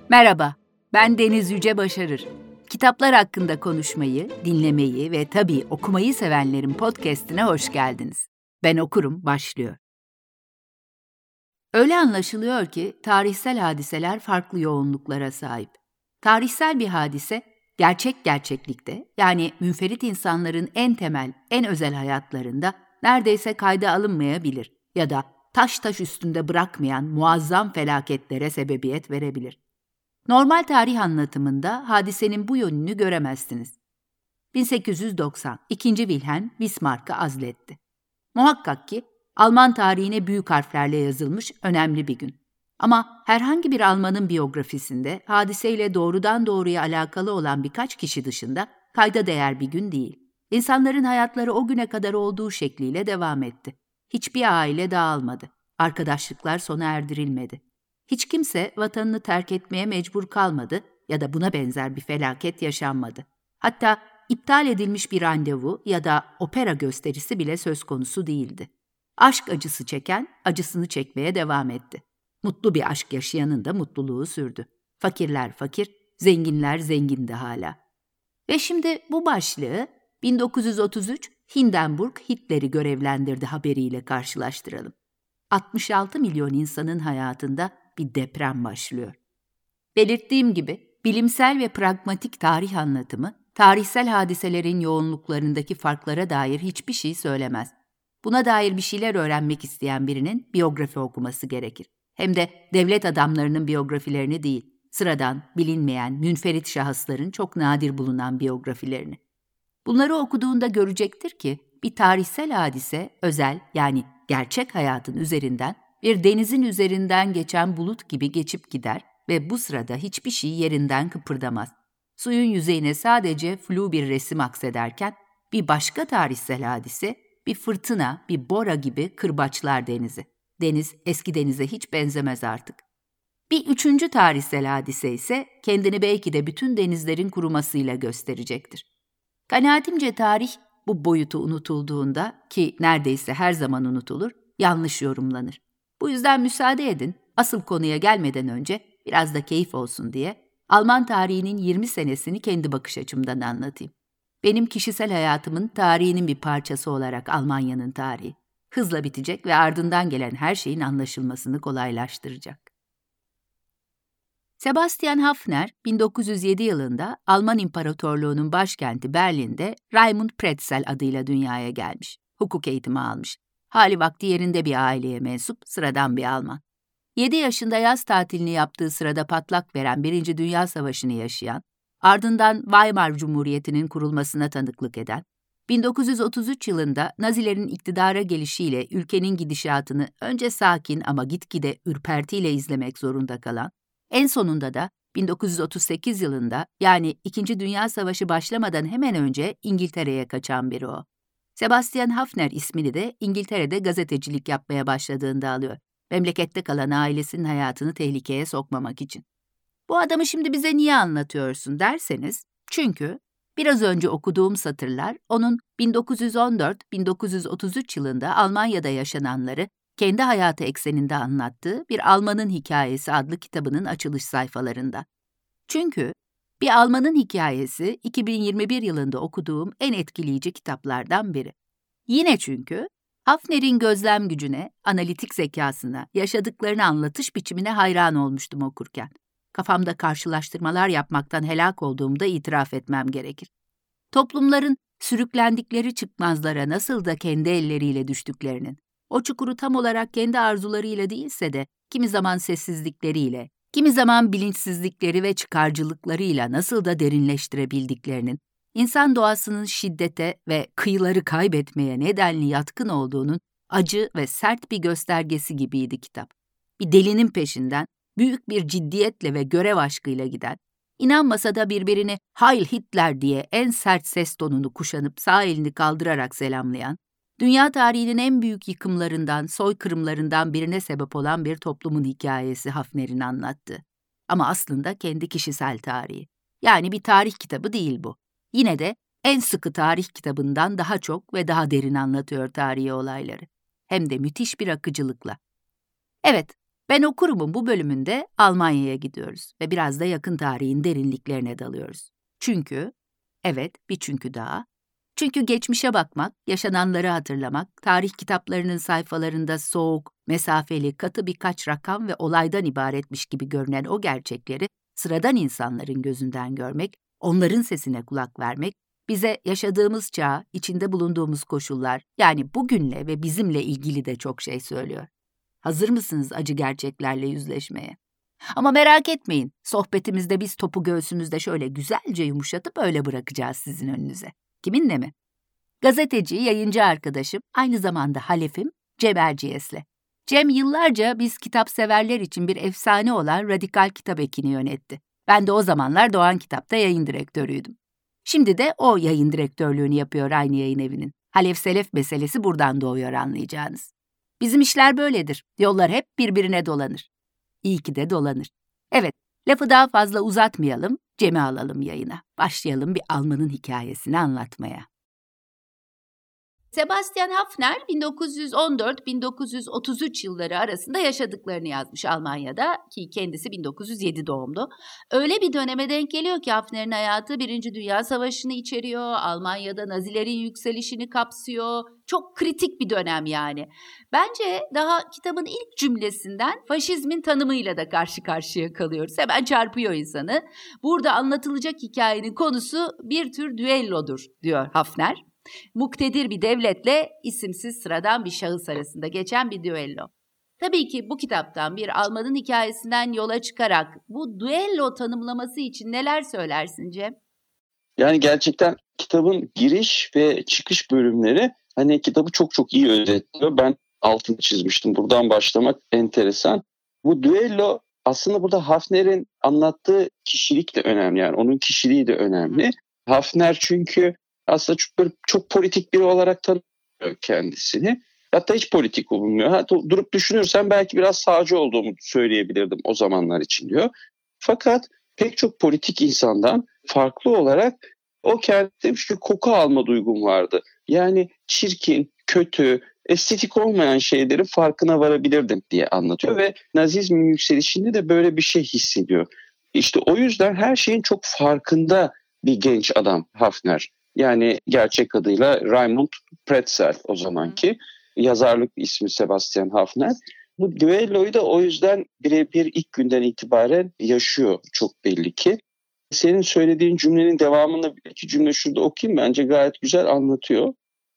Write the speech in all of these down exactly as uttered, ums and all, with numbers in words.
Merhaba, ben Deniz Yüce Başarır. Kitaplar hakkında konuşmayı, dinlemeyi ve tabii okumayı sevenlerin podcast'ine hoş geldiniz. Ben okurum başlıyor. Öyle anlaşılıyor ki tarihsel hadiseler farklı yoğunluklara sahip. Tarihsel bir hadise, gerçek gerçeklikte, yani münferit insanların en temel, en özel hayatlarında neredeyse kayda alınmayabilir ya da taş taş üstünde bırakmayan muazzam felaketlere sebebiyet verebilir. Normal tarih anlatımında hadisenin bu yönünü göremezsiniz. bin sekiz yüz doksan, ikinci. Wilhelm Bismarck'ı azletti. Muhakkak ki Alman tarihine büyük harflerle yazılmış önemli bir gün. Ama herhangi bir Almanın biyografisinde hadiseyle doğrudan doğruya alakalı olan birkaç kişi dışında kayda değer bir gün değil. İnsanların hayatları o güne kadar olduğu şekliyle devam etti. Hiçbir aile dağılmadı. Arkadaşlıklar sona erdirilmedi. Hiç kimse vatanını terk etmeye mecbur kalmadı ya da buna benzer bir felaket yaşanmadı. Hatta iptal edilmiş bir randevu ya da opera gösterisi bile söz konusu değildi. Aşk acısı çeken acısını çekmeye devam etti. Mutlu bir aşk yaşayanın da mutluluğu sürdü. Fakirler fakir, zenginler zengindi hala. Ve şimdi bu başlığı bin dokuz yüz otuz üç Hindenburg Hitler'i görevlendirdi haberiyle karşılaştıralım. altmış altı milyon insanın hayatında bir deprem başlıyor. Belirttiğim gibi bilimsel ve pragmatik tarih anlatımı, tarihsel hadiselerin yoğunluklarındaki farklara dair hiçbir şey söylemez. Buna dair bir şeyler öğrenmek isteyen birinin biyografi okuması gerekir. Hem de devlet adamlarının biyografilerini değil, sıradan, bilinmeyen, münferit şahısların çok nadir bulunan biyografilerini. Bunları okuduğunda görecektir ki bir tarihsel hadise, özel yani gerçek hayatın üzerinden, bir denizin üzerinden geçen bulut gibi geçip gider ve bu sırada hiçbir şey yerinden kıpırdamaz. Suyun yüzeyine sadece flu bir resim aksederken bir başka tarihsel hadise, bir fırtına, bir bora gibi kırbaçlar denizi. Deniz eski denize hiç benzemez artık. Bir üçüncü tarihsel hadise ise kendini belki de bütün denizlerin kurumasıyla gösterecektir. Kanaatimce tarih bu boyutu unutulduğunda, ki neredeyse her zaman unutulur, yanlış yorumlanır. Bu yüzden müsaade edin, asıl konuya gelmeden önce biraz da keyif olsun diye Alman tarihinin yirmi senesini kendi bakış açımdan anlatayım. Benim kişisel hayatımın tarihinin bir parçası olarak Almanya'nın tarihi. Hızla bitecek ve ardından gelen her şeyin anlaşılmasını kolaylaştıracak. Sebastian Haffner, bin dokuz yüz yedi yılında Alman İmparatorluğu'nun başkenti Berlin'de Raimund Pretzel adıyla dünyaya gelmiş. Hukuk eğitimi almış. Hali vakti yerinde bir aileye mensup, sıradan bir Alman. yedi yaşında yaz tatilini yaptığı sırada patlak veren Birinci Dünya Savaşı'nı yaşayan, ardından Weimar Cumhuriyeti'nin kurulmasına tanıklık eden, bin dokuz yüz otuz üç yılında Nazilerin iktidara gelişiyle ülkenin gidişatını önce sakin ama gitgide ürpertiyle izlemek zorunda kalan, en sonunda da bin dokuz yüz otuz sekiz yılında, yani İkinci Dünya Savaşı başlamadan hemen önce İngiltere'ye kaçan biri o. Sebastian Haffner ismini de İngiltere'de gazetecilik yapmaya başladığında alıyor. Memlekette kalan ailesinin hayatını tehlikeye sokmamak için. Bu adamı şimdi bize niye anlatıyorsun derseniz, çünkü biraz önce okuduğum satırlar onun bin dokuz yüz on dört bin dokuz yüz otuz üç yılında Almanya'da yaşananları kendi hayatı ekseninde anlattığı Bir Almanın Hikayesi adlı kitabının açılış sayfalarında. Çünkü Bir Almanın Hikayesi iki bin yirmi bir yılında okuduğum en etkileyici kitaplardan biri. Yine çünkü Haffner'in gözlem gücüne, analitik zekasına, yaşadıklarını anlatış biçimine hayran olmuştum okurken. Kafamda karşılaştırmalar yapmaktan helak olduğumda itiraf etmem gerekir. Toplumların sürüklendikleri çıkmazlara nasıl da kendi elleriyle düştüklerinin, o çukuru tam olarak kendi arzularıyla değilse de kimi zaman sessizlikleriyle, kimi zaman bilinçsizlikleri ve çıkarcılıklarıyla nasıl da derinleştirebildiklerinin, İnsan doğasının şiddete ve kıyıları kaybetmeye nedenli yatkın olduğunun acı ve sert bir göstergesi gibiydi kitap. Bir delinin peşinden büyük bir ciddiyetle ve görev aşkıyla giden, inanmasa da birbirini "Heil Hitler" diye en sert ses tonunu kuşanıp sağ elini kaldırarak selamlayan, dünya tarihinin en büyük yıkımlarından, soykırımlarından birine sebep olan bir toplumun hikayesi Haffner'in anlattığı. Ama aslında kendi kişisel tarihi. Yani bir tarih kitabı değil bu. Yine de en sıkı tarih kitabından daha çok ve daha derin anlatıyor tarihi olayları. Hem de müthiş bir akıcılıkla. Evet, Ben okurumun bu bölümünde Almanya'ya gidiyoruz ve biraz da yakın tarihin derinliklerine dalıyoruz. Çünkü, evet bir çünkü daha, çünkü geçmişe bakmak, yaşananları hatırlamak, tarih kitaplarının sayfalarında soğuk, mesafeli, katı birkaç rakam ve olaydan ibaretmiş gibi görünen o gerçekleri sıradan insanların gözünden görmek, onların sesine kulak vermek, bize yaşadığımız çağ, içinde bulunduğumuz koşullar, yani bugünle ve bizimle ilgili de çok şey söylüyor. Hazır mısınız acı gerçeklerle yüzleşmeye? Ama merak etmeyin, sohbetimizde biz topu göğsümüzde şöyle güzelce yumuşatıp öyle bırakacağız sizin önünüze. Kiminle mi? Gazeteci, yayıncı arkadaşım, aynı zamanda halefim Cem Erciyes'le. Cem yıllarca biz kitapseverler için bir efsane olan Radikal Kitap Eki'ni yönetti. Ben de o zamanlar Doğan Kitap'ta yayın direktörüydüm. Şimdi de o yayın direktörlüğünü yapıyor aynı yayın evinin. Halef selef meselesi buradan doğuyor anlayacağınız. Bizim işler böyledir. Yollar hep birbirine dolanır. İyi ki de dolanır. Evet, lafı daha fazla uzatmayalım, Cem'i alalım yayına. Başlayalım bir Alman'ın hikayesini anlatmaya. Sebastian Haffner bin dokuz yüz on dört bin dokuz yüz otuz üç yılları arasında yaşadıklarını yazmış Almanya'da ki kendisi bin dokuz yüz yedi doğumlu. Öyle bir döneme denk geliyor ki Haffner'in hayatı Birinci Dünya Savaşı'nı içeriyor, Almanya'da Nazilerin yükselişini kapsıyor. Çok kritik bir dönem yani. Bence daha kitabın ilk cümlesinden faşizmin tanımıyla da karşı karşıya kalıyoruz. Hemen çarpıyor insanı. Burada anlatılacak hikayenin konusu bir tür düellodur diyor Haffner. Muktedir bir devletle isimsiz sıradan bir şahıs arasında geçen bir düello. Tabii ki bu kitaptan bir Alman'ın hikayesinden yola çıkarak bu düello tanımlaması için neler söylersin Cem? Yani gerçekten kitabın giriş ve çıkış bölümleri hani kitabı çok çok iyi özetliyor. Ben altını çizmiştim. Buradan başlamak enteresan. Bu düello aslında burada Haffner'in anlattığı kişilik de önemli. Yani onun kişiliği de önemli. Haffner çünkü aslında çok, çok politik biri olarak tanımlıyor kendisini. Hatta hiç politik bulunmuyor. Hatta durup düşünürsem belki biraz sağcı olduğumu söyleyebilirdim o zamanlar için diyor. Fakat pek çok politik insandan farklı olarak o kendine bir koku alma duygum vardı. Yani çirkin, kötü, estetik olmayan şeylerin farkına varabilirdim diye anlatıyor ve Nazizmin yükselişinde de böyle bir şey hissediyor. İşte o yüzden her şeyin çok farkında bir genç adam Haffner. Yani gerçek adıyla Raimund Pretzel o zamanki. Yazarlık ismi Sebastian Haffner. Bu düelloyu da o yüzden birebir ilk günden itibaren yaşıyor çok belli ki. Senin söylediğin cümlenin devamını iki cümle şurada okuyayım, bence gayet güzel anlatıyor.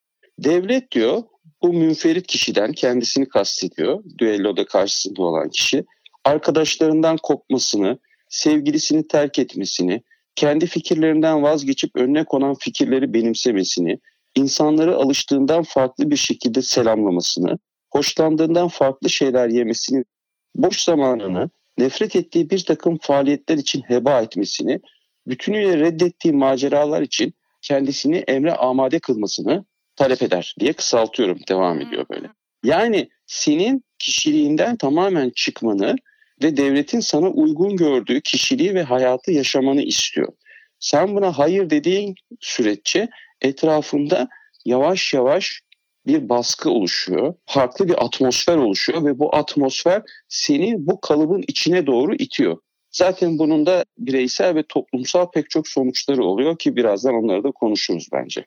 Devlet diyor bu münferit kişiden, kendisini kastediyor, düelloda karşısında olan kişi, arkadaşlarından kopmasını, sevgilisini terk etmesini, kendi fikirlerinden vazgeçip önüne konan fikirleri benimsemesini, insanları alıştığından farklı bir şekilde selamlamasını, hoşlandığından farklı şeyler yemesini, boş zamanını nefret ettiği bir takım faaliyetler için heba etmesini, bütünüyle reddettiği maceralar için kendisini emre amade kılmasını talep eder diye kısaltıyorum, devam ediyor böyle. Yani senin kişiliğinden tamamen çıkmanı ve devletin sana uygun gördüğü kişiliği ve hayatı yaşamanı istiyor. Sen buna hayır dediğin süreçte etrafında yavaş yavaş bir baskı oluşuyor. Farklı bir atmosfer oluşuyor ve bu atmosfer seni bu kalıbın içine doğru itiyor. Zaten bunun da bireysel ve toplumsal pek çok sonuçları oluyor ki birazdan onları da konuşuruz bence.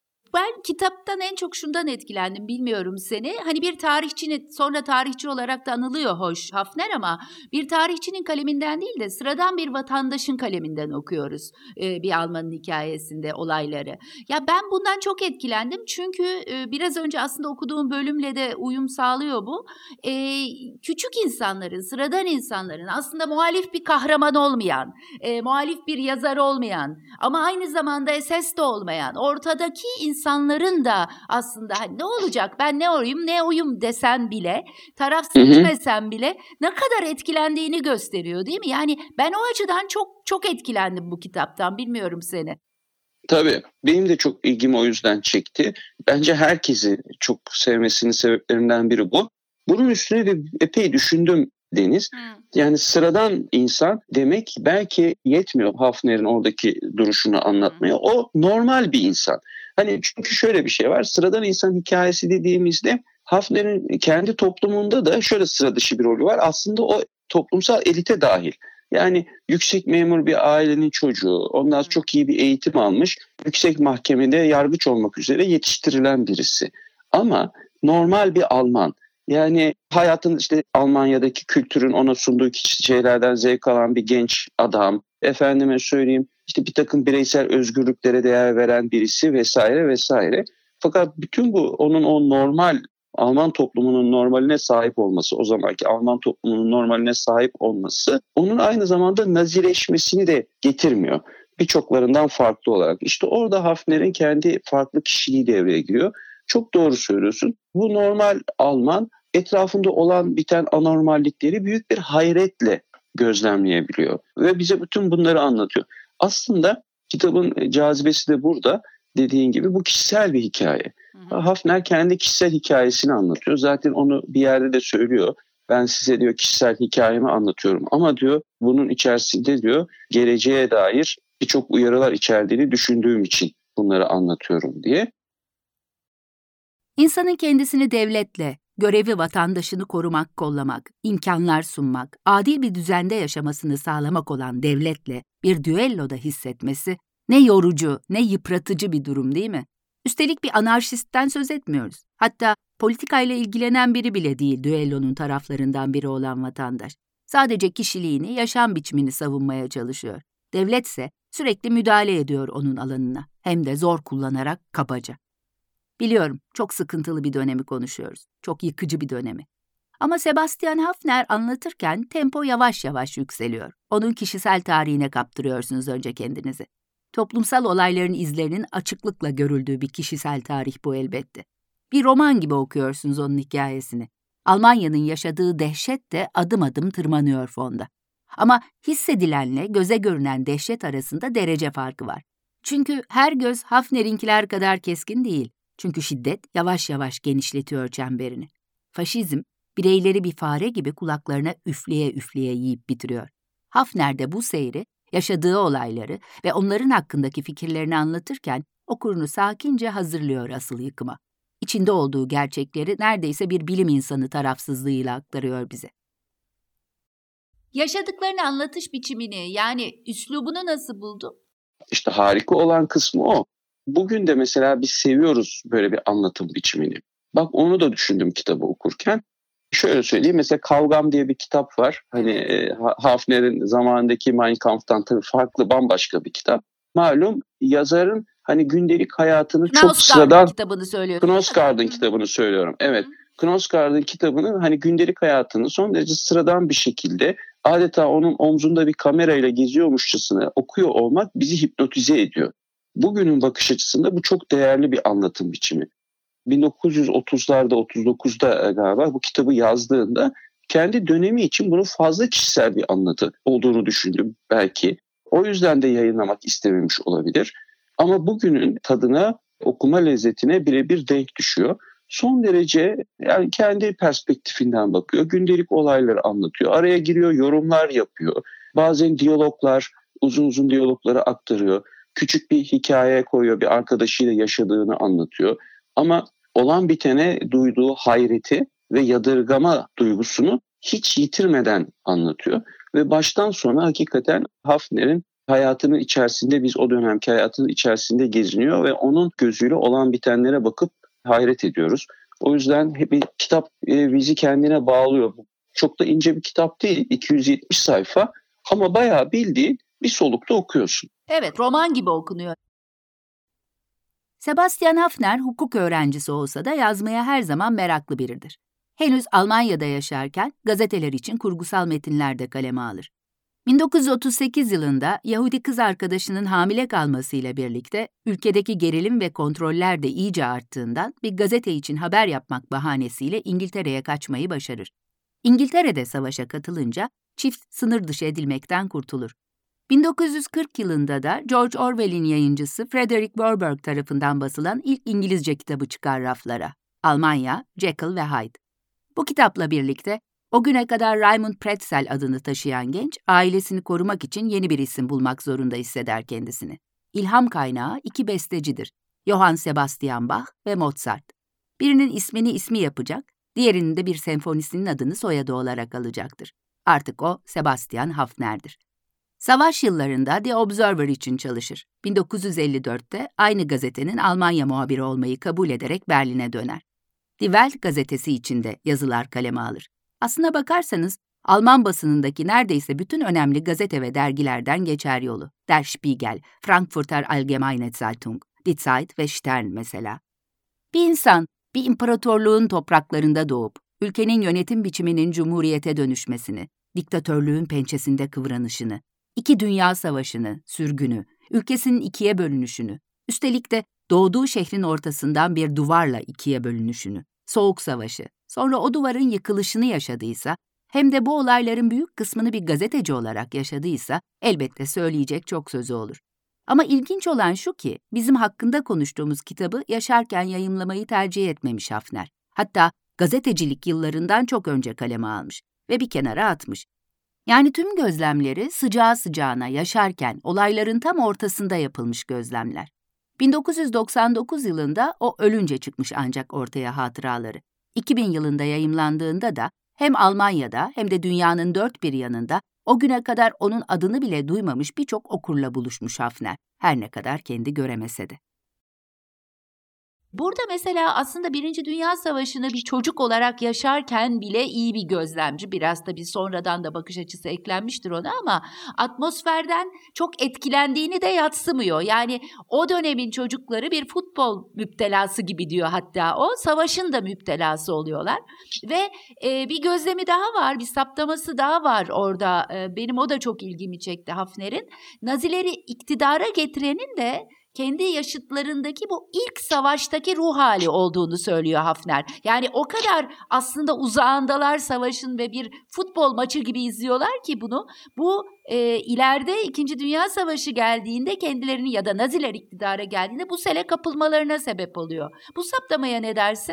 Ben kitaptan en çok şundan etkilendim, bilmiyorum seni. Hani bir tarihçinin, sonra tarihçi olarak da anılıyor hoş Haffner, ama bir tarihçinin kaleminden değil de sıradan bir vatandaşın kaleminden okuyoruz e, bir Alman'ın hikayesinde olayları. Ya ben bundan çok etkilendim çünkü e, biraz önce aslında okuduğum bölümle de uyum sağlıyor bu. E, küçük insanların, sıradan insanların, aslında muhalif bir kahraman olmayan, e, muhalif bir yazar olmayan ama aynı zamanda ses de olmayan, ortadaki insanların insanların da aslında hani ne olacak, ben ne oyum ne oyum desen bile, taraf seçmesen bile ne kadar etkilendiğini gösteriyor değil mi? Yani ben o açıdan çok çok etkilendim bu kitaptan, bilmiyorum seni. Tabii benim de çok ilgimi o yüzden çekti. Bence herkesi çok sevmesinin sebeplerinden biri bu. Bunun üstüne de epey düşündüm Deniz. Hmm. Yani sıradan insan demek belki yetmiyor Haffner'in oradaki duruşunu anlatmaya. Hmm. O normal bir insan. Hani çünkü şöyle bir şey var. Sıradan insan hikayesi dediğimizde Hafner'in kendi toplumunda da şöyle sıra dışı bir rolü var. Aslında o toplumsal elite dahil. Yani yüksek memur bir ailenin çocuğu, ondan sonra çok iyi bir eğitim almış, yüksek mahkemede yargıç olmak üzere yetiştirilen birisi. Ama normal bir Alman, yani hayatın işte Almanya'daki kültürün ona sunduğu şeylerden zevk alan bir genç adam, efendime söyleyeyim işte bir takım bireysel özgürlüklere değer veren birisi vesaire vesaire. Fakat bütün bu onun o normal Alman toplumunun normaline sahip olması, o zamanki Alman toplumunun normaline sahip olması onun aynı zamanda nazileşmesini de getirmiyor. Birçoklarından farklı olarak. İşte orada Hafner'in kendi farklı kişiliği devreye giriyor. Çok doğru söylüyorsun. Bu normal Alman etrafında olan biten anormallikleri büyük bir hayretle gözlemleyebiliyor. Ve bize bütün bunları anlatıyor. Aslında kitabın cazibesi de burada, dediğin gibi bu kişisel bir hikaye. Hı hı. Hafner kendi kişisel hikayesini anlatıyor. Zaten onu bir yerde de söylüyor. Ben size diyor kişisel hikayemi anlatıyorum ama diyor bunun içerisinde diyor geleceğe dair birçok uyarılar içerdiğini düşündüğüm için bunları anlatıyorum diye. İnsanın kendisini devletle, görevi vatandaşını korumak, kollamak, imkanlar sunmak, adil bir düzende yaşamasını sağlamak olan devletle bir düelloda hissetmesi ne yorucu, ne yıpratıcı bir durum değil mi? Üstelik bir anarşistten söz etmiyoruz. Hatta politikayla ilgilenen biri bile değil düellonun taraflarından biri olan vatandaş. Sadece kişiliğini, yaşam biçimini savunmaya çalışıyor. Devletse sürekli müdahale ediyor onun alanına. Hem de zor kullanarak kabaca. Biliyorum, çok sıkıntılı bir dönemi konuşuyoruz. Çok yıkıcı bir dönemi. Ama Sebastian Hafner anlatırken tempo yavaş yavaş yükseliyor. Onun kişisel tarihine kaptırıyorsunuz önce kendinizi. Toplumsal olayların izlerinin açıklıkla görüldüğü bir kişisel tarih bu elbette. Bir roman gibi okuyorsunuz onun hikayesini. Almanya'nın yaşadığı dehşet de adım adım tırmanıyor fonda. Ama hissedilenle göze görünen dehşet arasında derece farkı var. Çünkü her göz Hafner'inkiler kadar keskin değil. Çünkü şiddet yavaş yavaş genişletiyor çemberini. Faşizm, bireyleri bir fare gibi kulaklarına üfleye üfleye yiyip bitiriyor. Hafner de bu seyri, yaşadığı olayları ve onların hakkındaki fikirlerini anlatırken okurunu sakince hazırlıyor asıl yıkıma. İçinde olduğu gerçekleri neredeyse bir bilim insanı tarafsızlığıyla aktarıyor bize. Yaşadıklarını anlatış biçimini, yani üslubunu nasıl buldun? İşte harika olan kısmı o. Bugün de mesela biz seviyoruz böyle bir anlatım biçimini. Bak onu da düşündüm kitabı okurken. Şöyle söyleyeyim, mesela Kavgam diye bir kitap var. Hani e, Hafner'in zamanındaki Mein Kampf'tan tabii farklı, bambaşka bir kitap. Malum yazarın hani gündelik hayatını çok sıradan... kitabını söylüyor. Knausgaard'ın kitabını söylüyorum. Evet. Knausgaard'ın kitabının hani gündelik hayatını son derece sıradan bir şekilde adeta onun omzunda bir kamerayla geziyormuşçasına okuyor olmak bizi hipnotize ediyor. Bugünün bakış açısında bu çok değerli bir anlatım biçimi. bin dokuz yüz otuzlarda, otuz dokuzda galiba bu kitabı yazdığında kendi dönemi için bunun fazla kişisel bir anlatı olduğunu düşündüm belki. O yüzden de yayınlamak istememiş olabilir. Ama bugünün tadına, okuma lezzetine birebir denk düşüyor. Son derece yani kendi perspektifinden bakıyor. Gündelik olayları anlatıyor. Araya giriyor, yorumlar yapıyor. Bazen diyaloglar, uzun uzun diyalogları aktarıyor. Küçük bir hikaye koyuyor, bir arkadaşıyla yaşadığını anlatıyor. Ama olan bitene duyduğu hayreti ve yadırgama duygusunu hiç yitirmeden anlatıyor. Ve baştan sona hakikaten Hafner'in hayatının içerisinde, biz o dönemki hayatının içerisinde geziniyor ve onun gözüyle olan bitenlere bakıp hayret ediyoruz. O yüzden hep bir kitap e, bizi kendine bağlıyor. Çok da ince bir kitap değil, iki yüz yetmiş sayfa ama bayağı bildiğin bir solukta okuyorsun. Evet, roman gibi okunuyor. Sebastian Hafner hukuk öğrencisi olsa da yazmaya her zaman meraklı biridir. Henüz Almanya'da yaşarken gazeteler için kurgusal metinler de kaleme alır. bin dokuz yüz otuz sekiz yılında Yahudi kız arkadaşının hamile kalmasıyla birlikte ülkedeki gerilim ve kontroller de iyice arttığından bir gazete için haber yapmak bahanesiyle İngiltere'ye kaçmayı başarır. İngiltere'de savaşa katılınca çift sınır dışı edilmekten kurtulur. bin dokuz yüz kırk yılında da George Orwell'in yayıncısı Frederick Warburg tarafından basılan ilk İngilizce kitabı çıkar raflara. Almanya, Jekyll ve Hyde. Bu kitapla birlikte o güne kadar Raymond Pretzel adını taşıyan genç, ailesini korumak için yeni bir isim bulmak zorunda hisseder kendisini. İlham kaynağı iki bestecidir. Johann Sebastian Bach ve Mozart. Birinin ismini ismi yapacak, diğerinin de bir senfonisinin adını soyadı olarak alacaktır. Artık o Sebastian Haffner'dir. Savaş yıllarında The Observer için çalışır. bin dokuz yüz elli dörtte aynı gazetenin Almanya muhabiri olmayı kabul ederek Berlin'e döner. Die Welt gazetesi için de yazılar kaleme alır. Aslına bakarsanız Alman basınındaki neredeyse bütün önemli gazete ve dergilerden geçer yolu. Der Spiegel, Frankfurter Allgemeine Zeitung, Die Zeit ve Stern mesela. Bir insan, bir imparatorluğun topraklarında doğup, ülkenin yönetim biçiminin cumhuriyete dönüşmesini, diktatörlüğün pençesinde kıvranışını, iki dünya savaşını, sürgünü, ülkesinin ikiye bölünüşünü, üstelik de doğduğu şehrin ortasından bir duvarla ikiye bölünüşünü, Soğuk Savaşı, sonra o duvarın yıkılışını yaşadıysa, hem de bu olayların büyük kısmını bir gazeteci olarak yaşadıysa, elbette söyleyecek çok sözü olur. Ama ilginç olan şu ki, bizim hakkında konuştuğumuz kitabı yaşarken yayımlamayı tercih etmemiş Haffner. Hatta gazetecilik yıllarından çok önce kaleme almış ve bir kenara atmış. Yani tüm gözlemleri sıcağı sıcağına yaşarken olayların tam ortasında yapılmış gözlemler. bin dokuz yüz doksan dokuz yılında o ölünce çıkmış ancak ortaya hatıraları. iki bin yılında yayımlandığında da hem Almanya'da hem de dünyanın dört bir yanında o güne kadar onun adını bile duymamış birçok okurla buluşmuş Haffner, her ne kadar kendi göremese de. Burada mesela aslında Birinci Dünya Savaşı'nı bir çocuk olarak yaşarken bile iyi bir gözlemci. Biraz tabii sonradan da bakış açısı eklenmiştir ona ama atmosferden çok etkilendiğini de yadsımıyor. Yani o dönemin çocukları bir futbol müptelası gibi diyor hatta o. Savaşın da müptelası oluyorlar. Ve e, bir gözlemi daha var, bir saptaması daha var orada. E, benim o da çok ilgimi çekti Haffner'in. Nazileri iktidara getirenin de kendi yaşıtlarındaki bu ilk savaştaki ruh hali olduğunu söylüyor Haffner. Yani o kadar aslında uzağındalar savaşın ve bir futbol maçı gibi izliyorlar ki bunu. Bu e, ileride İkinci Dünya Savaşı geldiğinde kendilerini ya da Naziler iktidara geldiğinde bu sele kapılmalarına sebep oluyor. Bu saptamaya ne dersin?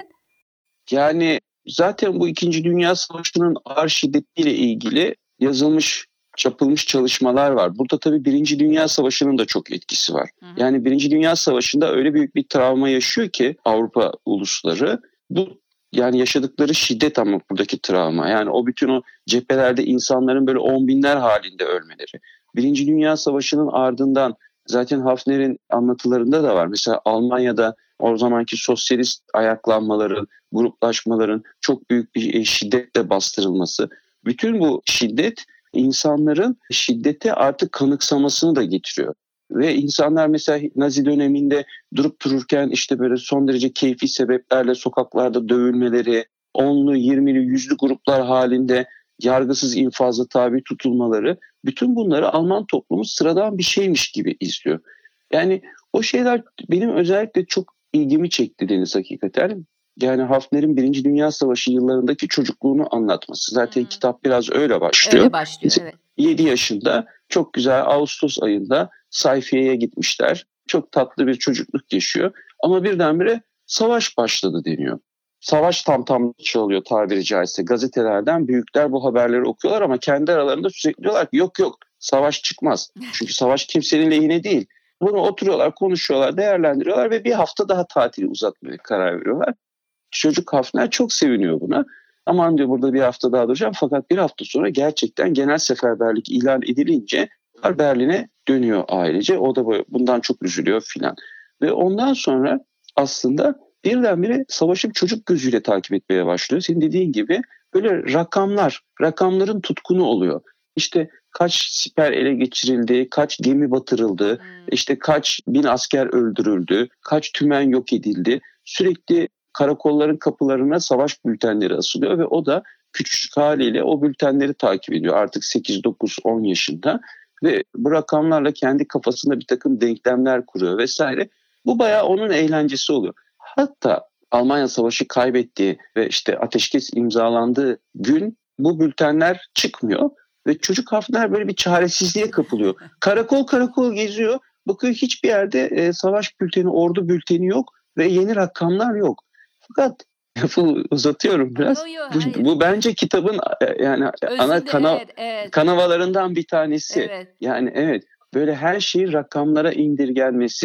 Yani zaten bu İkinci Dünya Savaşı'nın ağır şiddetiyle ilgili yazılmış, yapılmış çalışmalar var. Burada tabii Birinci Dünya Savaşı'nın da çok etkisi var. Hı hı. Yani Birinci Dünya Savaşı'nda öyle büyük bir travma yaşıyor ki Avrupa ulusları. Bu yani yaşadıkları şiddet ama buradaki travma. Yani o bütün o cephelerde insanların böyle on binler halinde ölmeleri. Birinci Dünya Savaşı'nın ardından zaten Haffner'in anlatılarında da var. Mesela Almanya'da o zamanki sosyalist ayaklanmaların, gruplaşmaların çok büyük bir şiddetle bastırılması. Bütün bu şiddet insanların şiddete artık kanıksamasını da getiriyor. Ve insanlar mesela Nazi döneminde durup dururken işte böyle son derece keyfi sebeplerle sokaklarda dövülmeleri, onlu, yirmili, yüzlü gruplar halinde yargısız infazla tabi tutulmaları, bütün bunları Alman toplumu sıradan bir şeymiş gibi izliyor. Yani o şeyler benim özellikle çok ilgimi çekti Deniz hakikaten. Yani Haffner'in Birinci Dünya Savaşı yıllarındaki çocukluğunu anlatması. Zaten hmm. kitap biraz öyle başlıyor. Öyle başlıyor, evet. yedi yaşında çok güzel Ağustos ayında sayfiyeye gitmişler. Çok tatlı bir çocukluk yaşıyor. Ama birdenbire savaş başladı deniyor. Savaş tam tam çalıyor tabiri caizse. Gazetelerden büyükler bu haberleri okuyorlar ama kendi aralarında sürekli diyorlar ki yok yok savaş çıkmaz. Çünkü savaş kimsenin lehine değil. Bunu oturuyorlar, konuşuyorlar, değerlendiriyorlar ve bir hafta daha tatili uzatmaya karar veriyorlar. Çocuk Haffner çok seviniyor buna. Aman diyor burada bir hafta daha duracağım. Fakat bir hafta sonra gerçekten genel seferberlik ilan edilince Berlin'e dönüyor ailece. O da bundan çok üzülüyor filan. Ve ondan sonra aslında birdenbire savaşı çocuk gözüyle takip etmeye başlıyor. Senin dediğin gibi böyle rakamlar, rakamların tutkunu oluyor. İşte kaç siper ele geçirildi, kaç gemi batırıldı, hmm. işte kaç bin asker öldürüldü, kaç tümen yok edildi. Sürekli karakolların kapılarına savaş bültenleri asılıyor ve o da küçük haliyle o bültenleri takip ediyor. Artık sekiz, dokuz, on yaşında ve bu rakamlarla kendi kafasında bir takım denklemler kuruyor vesaire. Bu bayağı onun eğlencesi oluyor. Hatta Almanya savaşı kaybettiği ve işte ateşkes imzalandığı gün bu bültenler çıkmıyor ve çocuk Haffner böyle bir çaresizliğe kapılıyor. Karakol karakol geziyor, bakıyor hiçbir yerde e, savaş bülteni, ordu bülteni yok ve yeni rakamlar yok. Fakat lafı uzatıyorum biraz. Yo, yo, bu, bu bence kitabın yani özünde, ana kana, evet, evet. kanavalarından bir tanesi. Evet. Yani evet böyle her şeyi rakamlara indirgenmesi,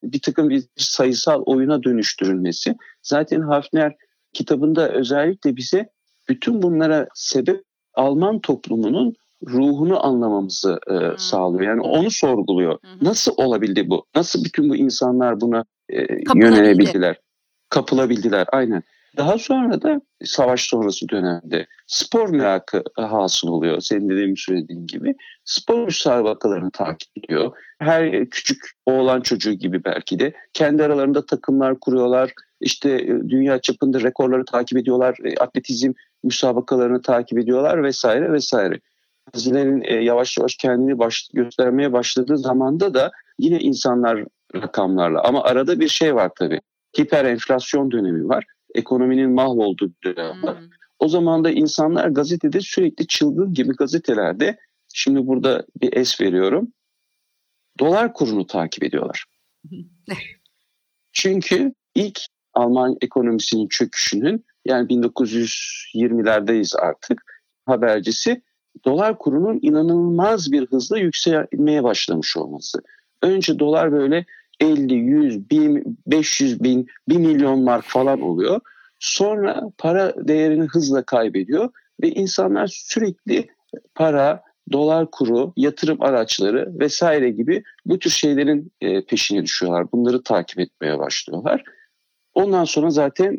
bir takım bir sayısal oyuna dönüştürülmesi. Zaten Hafner kitabında özellikle bize bütün bunlara sebep Alman toplumunun ruhunu anlamamızı e, hmm. sağlıyor. Yani onu sorguluyor. Hmm. Nasıl olabildi bu? Nasıl bütün bu insanlar buna e, yönelebildiler? Kapılabildiler. Aynen. Daha sonra da savaş sonrası dönemde spor merakı hasıl oluyor. Senin de demin söylediğin gibi. Spor müsabakalarını takip ediyor. Her küçük oğlan çocuğu gibi belki de kendi aralarında takımlar kuruyorlar. İşte dünya çapında rekorları takip ediyorlar. Atletizm müsabakalarını takip ediyorlar vesaire vesaire. Nazilerin yavaş yavaş kendini baş, göstermeye başladığı zamanda da yine insanlar rakamlarla. Ama arada bir şey var tabii. Hiper enflasyon dönemi var. Ekonominin mahvolduğu dönem var. Hmm. O zaman da insanlar gazetede sürekli çılgın gibi gazetelerde, şimdi burada bir es veriyorum, dolar kurunu takip ediyorlar. Çünkü ilk Alman ekonomisinin çöküşünün, yani bin dokuz yüz yirmilerdeyiz artık, habercisi dolar kurunun inanılmaz bir hızla yükselmeye başlamış olması. Önce dolar böyle elli, yüz, bin, beş yüz bin, bir milyon mark falan oluyor. Sonra para değerini hızla kaybediyor ve insanlar sürekli para, dolar kuru, yatırım araçları vesaire gibi bu tür şeylerin peşine düşüyorlar. Bunları takip etmeye başlıyorlar. Ondan sonra zaten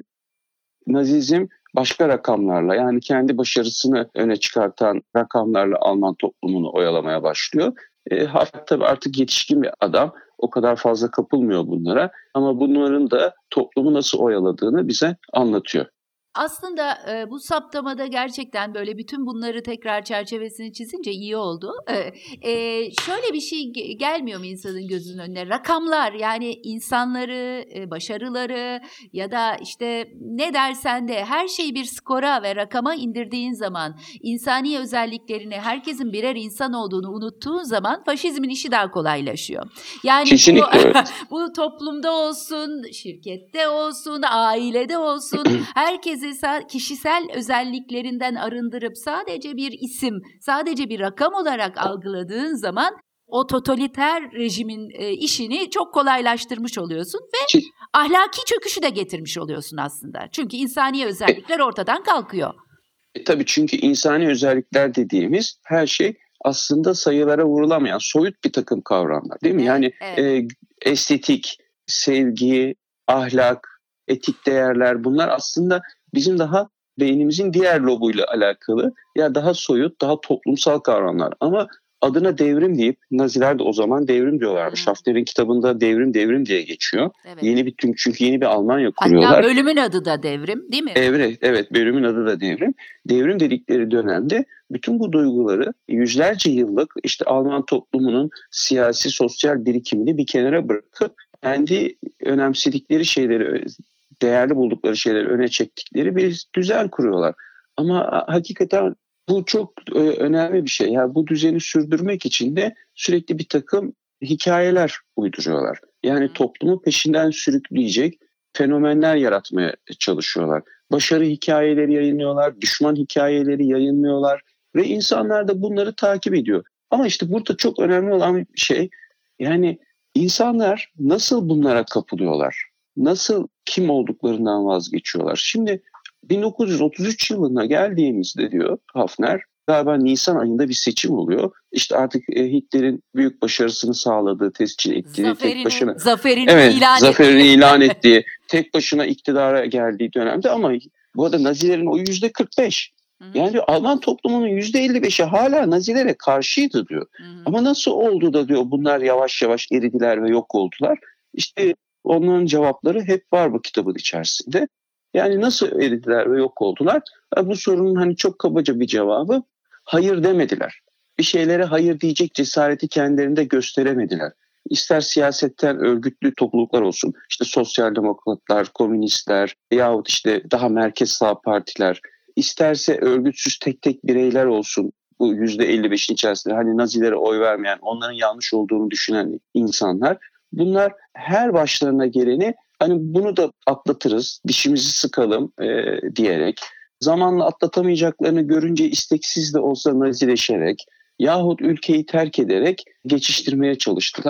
Nazizm başka rakamlarla, yani kendi başarısını öne çıkartan rakamlarla Alman toplumunu oyalamaya başlıyor. E, tabii artık yetişkin bir adam, o kadar fazla kapılmıyor bunlara ama bunların da toplumu nasıl oyaladığını bize anlatıyor. Aslında e, bu saptamada gerçekten böyle bütün bunları tekrar çerçevesini çizince iyi oldu. E, e, şöyle bir şey gelmiyor mu insanın gözünün önüne? Rakamlar, yani insanları, e, başarıları ya da işte ne dersen de her şeyi bir skora ve rakama indirdiğin zaman, insani özelliklerini, herkesin birer insan olduğunu unuttuğun zaman faşizmin işi daha kolaylaşıyor. Yani bu, bu toplumda olsun, şirkette olsun, ailede olsun, herkes kişisel özelliklerinden arındırıp sadece bir isim, sadece bir rakam olarak algıladığın zaman o totaliter rejimin işini çok kolaylaştırmış oluyorsun ve ahlaki çöküşü de getirmiş oluyorsun aslında. Çünkü insani özellikler ortadan kalkıyor. E, tabii çünkü insani özellikler dediğimiz her şey aslında sayılara vurulamayan soyut bir takım kavramlar, değil mi? Evet, yani evet. E, estetik, sevgi, ahlak, etik değerler, bunlar aslında bizim daha beynimizin diğer lobuyla alakalı, ya daha soyut, daha toplumsal kavramlar. Ama adına devrim deyip, Naziler de o zaman devrim diyorlarmış. Hafner'in kitabında devrim devrim diye geçiyor. Evet. Yeni bir çünkü yeni bir Almanya kuruyorlar. Hatta bölümün adı da devrim, değil mi? Evet, evet, bölümün adı da devrim. Devrim dedikleri dönemde bütün bu duyguları yüzlerce yıllık işte Alman toplumunun siyasi, sosyal birikimini bir kenara bırakıp kendi önemsedikleri şeyleri, değerli buldukları şeyleri öne çektikleri bir düzen kuruyorlar. Ama hakikaten bu çok e, önemli bir şey. Yani bu düzeni sürdürmek için de sürekli bir takım hikayeler uyduruyorlar. Yani toplumu peşinden sürükleyecek fenomenler yaratmaya çalışıyorlar. Başarı hikayeleri yayınlıyorlar, düşman hikayeleri yayınlıyorlar ve insanlar da bunları takip ediyor. Ama işte burada çok önemli olan bir şey, yani insanlar nasıl bunlara kapılıyorlar? Nasıl kim olduklarından vazgeçiyorlar? Şimdi bin dokuz yüz otuz üç yılına geldiğimizde diyor Hafner, galiba Nisan ayında bir seçim oluyor. İşte artık Hitler'in büyük başarısını sağladığı, tescil ettiği, zaferini, tek başına zaferini evet, ilan zaferini ettiği. ilan ettiği, tek başına iktidara geldiği dönemde, ama bu arada Nazilerin o yüzde kırk beş. Yani diyor, Alman toplumunun yüzde elli beşi hala Nazilere karşıydı diyor. Hı hı. Ama nasıl oldu da diyor bunlar yavaş yavaş eridiler ve yok oldular? İşte onların cevapları hep var bu kitabın içerisinde. Yani nasıl eridiler ve yok oldular? Bu sorunun hani çok kabaca bir cevabı, hayır demediler. Bir şeylere hayır diyecek cesareti kendilerinde gösteremediler. İster siyasetten örgütlü topluluklar olsun, işte sosyal demokratlar, komünistler yahut işte daha merkez sağ partiler, isterse örgütsüz tek tek bireyler olsun, bu yüzde elli beşin içerisinde hani Nazilere oy vermeyen, onların yanlış olduğunu düşünen insanlar, bunlar her başlarına geleni hani bunu da atlatırız, dişimizi sıkalım e, diyerek, zamanla atlatamayacaklarını görünce isteksiz de olsa nazileşerek yahut ülkeyi terk ederek geçiştirmeye çalıştılar.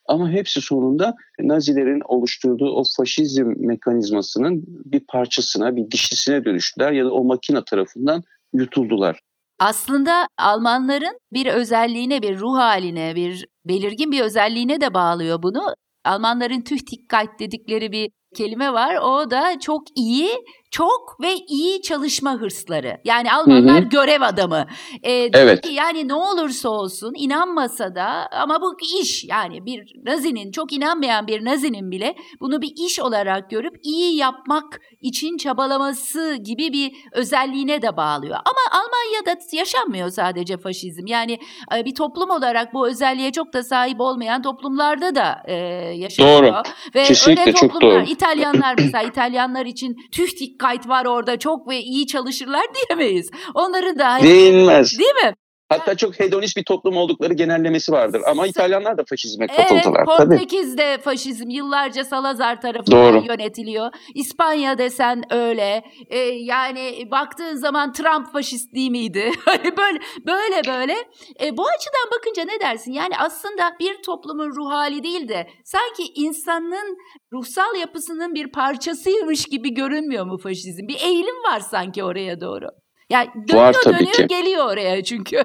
Ama hepsi sonunda Nazilerin oluşturduğu o faşizm mekanizmasının bir parçasına, bir dişlisine dönüştüler ya da o makine tarafından yutuldular. Aslında Almanların bir özelliğine, bir ruh haline, bir belirgin bir özelliğine de bağlıyor bunu. Almanların Tüchtigkeit dedikleri bir kelime var. O da çok iyi, çok ve iyi çalışma hırsları. Yani Almanlar hı hı. görev adamı. Ee, evet. Yani ne olursa olsun inanmasa da ama bu iş, yani bir Nazinin, çok inanmayan bir Nazinin bile bunu bir iş olarak görüp iyi yapmak için çabalaması gibi bir özelliğine de bağlıyor. Ama Almanya'da yaşanmıyor sadece faşizm. Yani bir toplum olarak bu özelliğe çok da sahip olmayan toplumlarda da e, yaşanıyor. Doğru. Ve kesinlikle öyle çok doğru. İtalyanlar mesela, İtalyanlar için Tüchtigkeit var orada, çok ve iyi çalışırlar diyemeyiz. Onların da... Değilmez. Değil mi? Hatta çok hedonist bir toplum oldukları genellemesi vardır. Ama İtalyanlar da faşizme katıldılar. Evet, Portekiz'de faşizm yıllarca Salazar tarafından Doğru. yönetiliyor. İspanya desen öyle. Ee, yani baktığın zaman Trump faşist değil miydi? böyle böyle böyle. Ee, bu açıdan bakınca ne dersin? Yani aslında bir toplumun ruh hali değil de sanki insanın ruhsal yapısının bir parçasıymış gibi görünmüyor mu faşizm? Bir eğilim var sanki oraya doğru. Yani dönüyor var, tabii dönüyor ki. Geliyor oraya çünkü.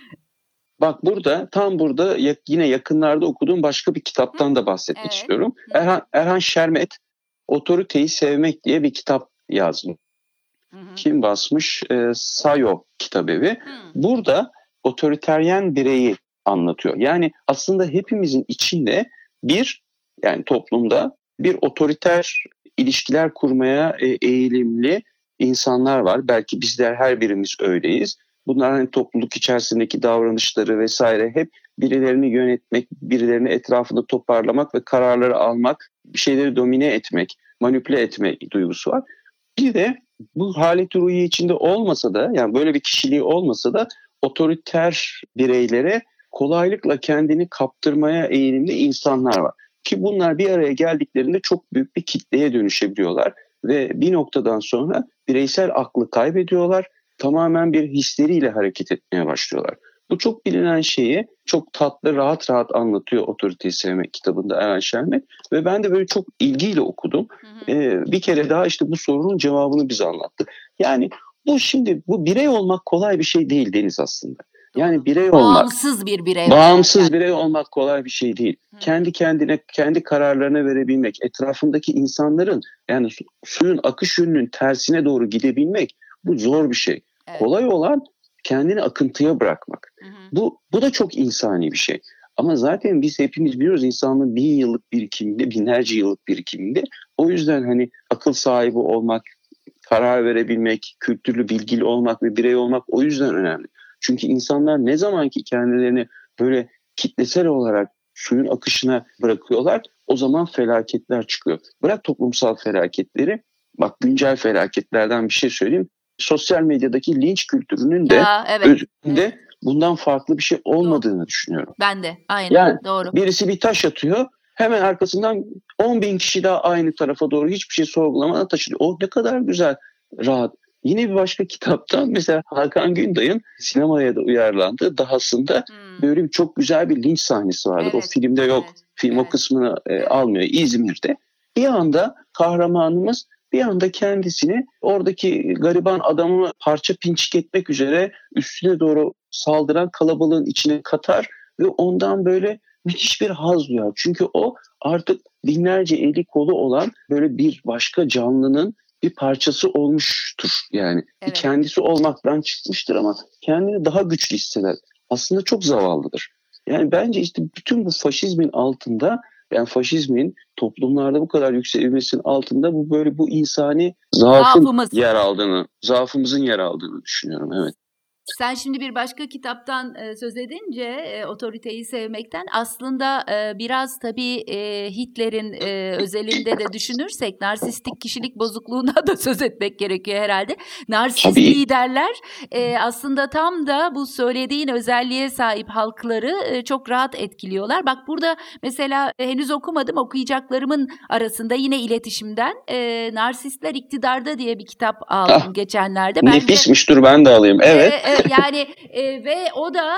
Bak burada, tam burada yine yakınlarda okuduğum başka bir kitaptan da bahsetmek evet. istiyorum. Erhan, Erhan Şermet, Otoriteyi Sevmek diye bir kitap yazmış. Hı hı. Kim basmış? E, Sayo Kitabevi. Hı. Burada otoriteryen bireyi anlatıyor. Yani aslında hepimizin içinde bir, yani toplumda bir otoriter ilişkiler kurmaya e, eğilimli insanlar var. Belki bizler her birimiz öyleyiz. Bunlar hani topluluk içerisindeki davranışları vesaire hep birilerini yönetmek, birilerini etrafında toparlamak ve kararları almak, bir şeyleri domine etmek, manipüle etme duygusu var. Bir de bu halet ruhiye içinde olmasa da, yani böyle bir kişiliği olmasa da otoriter bireylere kolaylıkla kendini kaptırmaya eğilimli insanlar var. Ki bunlar bir araya geldiklerinde çok büyük bir kitleye dönüşebiliyorlar ve bir noktadan sonra bireysel aklı kaybediyorlar. Tamamen bir hisleriyle hareket etmeye başlıyorlar. Bu çok bilinen şeyi çok tatlı, rahat rahat anlatıyor Otoriteyi Sevmek kitabında Erhan Şermet. Ve ben de böyle çok ilgiyle okudum. Hı hı. Ee, bir kere daha işte bu sorunun cevabını bize anlattı. Yani bu şimdi bu birey olmak kolay bir şey değil Deniz aslında. Yani birey olmak. Bağımsız bir birey. Bağımsız yani. birey olmak kolay bir şey değil. Hı. Kendi kendine, kendi kararlarını verebilmek, etrafındaki insanların, yani su, suyun akış yönünün tersine doğru gidebilmek, bu zor bir şey. Evet. Kolay olan kendini akıntıya bırakmak. Hı hı. Bu bu da çok insani bir şey. Ama zaten biz hepimiz biliyoruz, insanlığın bin yıllık birikiminde, binlerce yıllık birikiminde. O yüzden hani akıl sahibi olmak, karar verebilmek, kültürlü, bilgili olmak ve birey olmak o yüzden önemli. Çünkü insanlar ne zaman ki kendilerini böyle kitlesel olarak suyun akışına bırakıyorlar, o zaman felaketler çıkıyor. Bırak toplumsal felaketleri, bak güncel felaketlerden bir şey söyleyeyim. Sosyal medyadaki linç kültürünün de ya, evet. özünde bundan farklı bir şey olmadığını doğru. düşünüyorum. Ben de, aynen yani doğru. Birisi bir taş atıyor, hemen arkasından on bin kişi daha aynı tarafa doğru hiçbir şey sorgulamadan taşıyor. O ne kadar güzel, rahat. Yine bir başka kitaptan mesela Hakan Günday'ın sinemaya da uyarlandığı Dahası'nda hmm. böyle bir çok güzel bir linç sahnesi vardır. Evet, o filmde yok. Evet, Film evet. o kısmını e, evet. almıyor. İzmir'de. Bir anda kahramanımız bir anda kendisini oradaki gariban adamı parça pinçik etmek üzere üstüne doğru saldıran kalabalığın içine katar ve ondan böyle müthiş bir haz duyar. Çünkü o artık binlerce eli kolu olan böyle bir başka canlının bir parçası olmuştur. Yani evet. kendisi olmaktan çıkmıştır ama kendini daha güçlü hisseder. Aslında çok zavallıdır. Yani bence işte bütün bu faşizmin altında, yani faşizmin toplumlarda bu kadar yükselmesinin altında bu böyle bu insani zaafın Zaafımız. yer aldığını, zaafımızın yer aldığını düşünüyorum. Evet. Sen şimdi bir başka kitaptan e, söz edince e, Otoriteyi Sevmekten aslında e, biraz tabii e, Hitler'in e, özelinde de düşünürsek narsistik kişilik bozukluğuna da söz etmek gerekiyor herhalde. Narsist tabii. liderler e, aslında tam da bu söylediğin özelliğe sahip halkları e, çok rahat etkiliyorlar. Bak burada mesela e, henüz okumadım, okuyacaklarımın arasında yine iletişimden e, Narsistler İktidarda diye bir kitap aldım ah, geçenlerde. Nefismiş, dur ben de alayım. Evet. E, e, Yani e, ve o da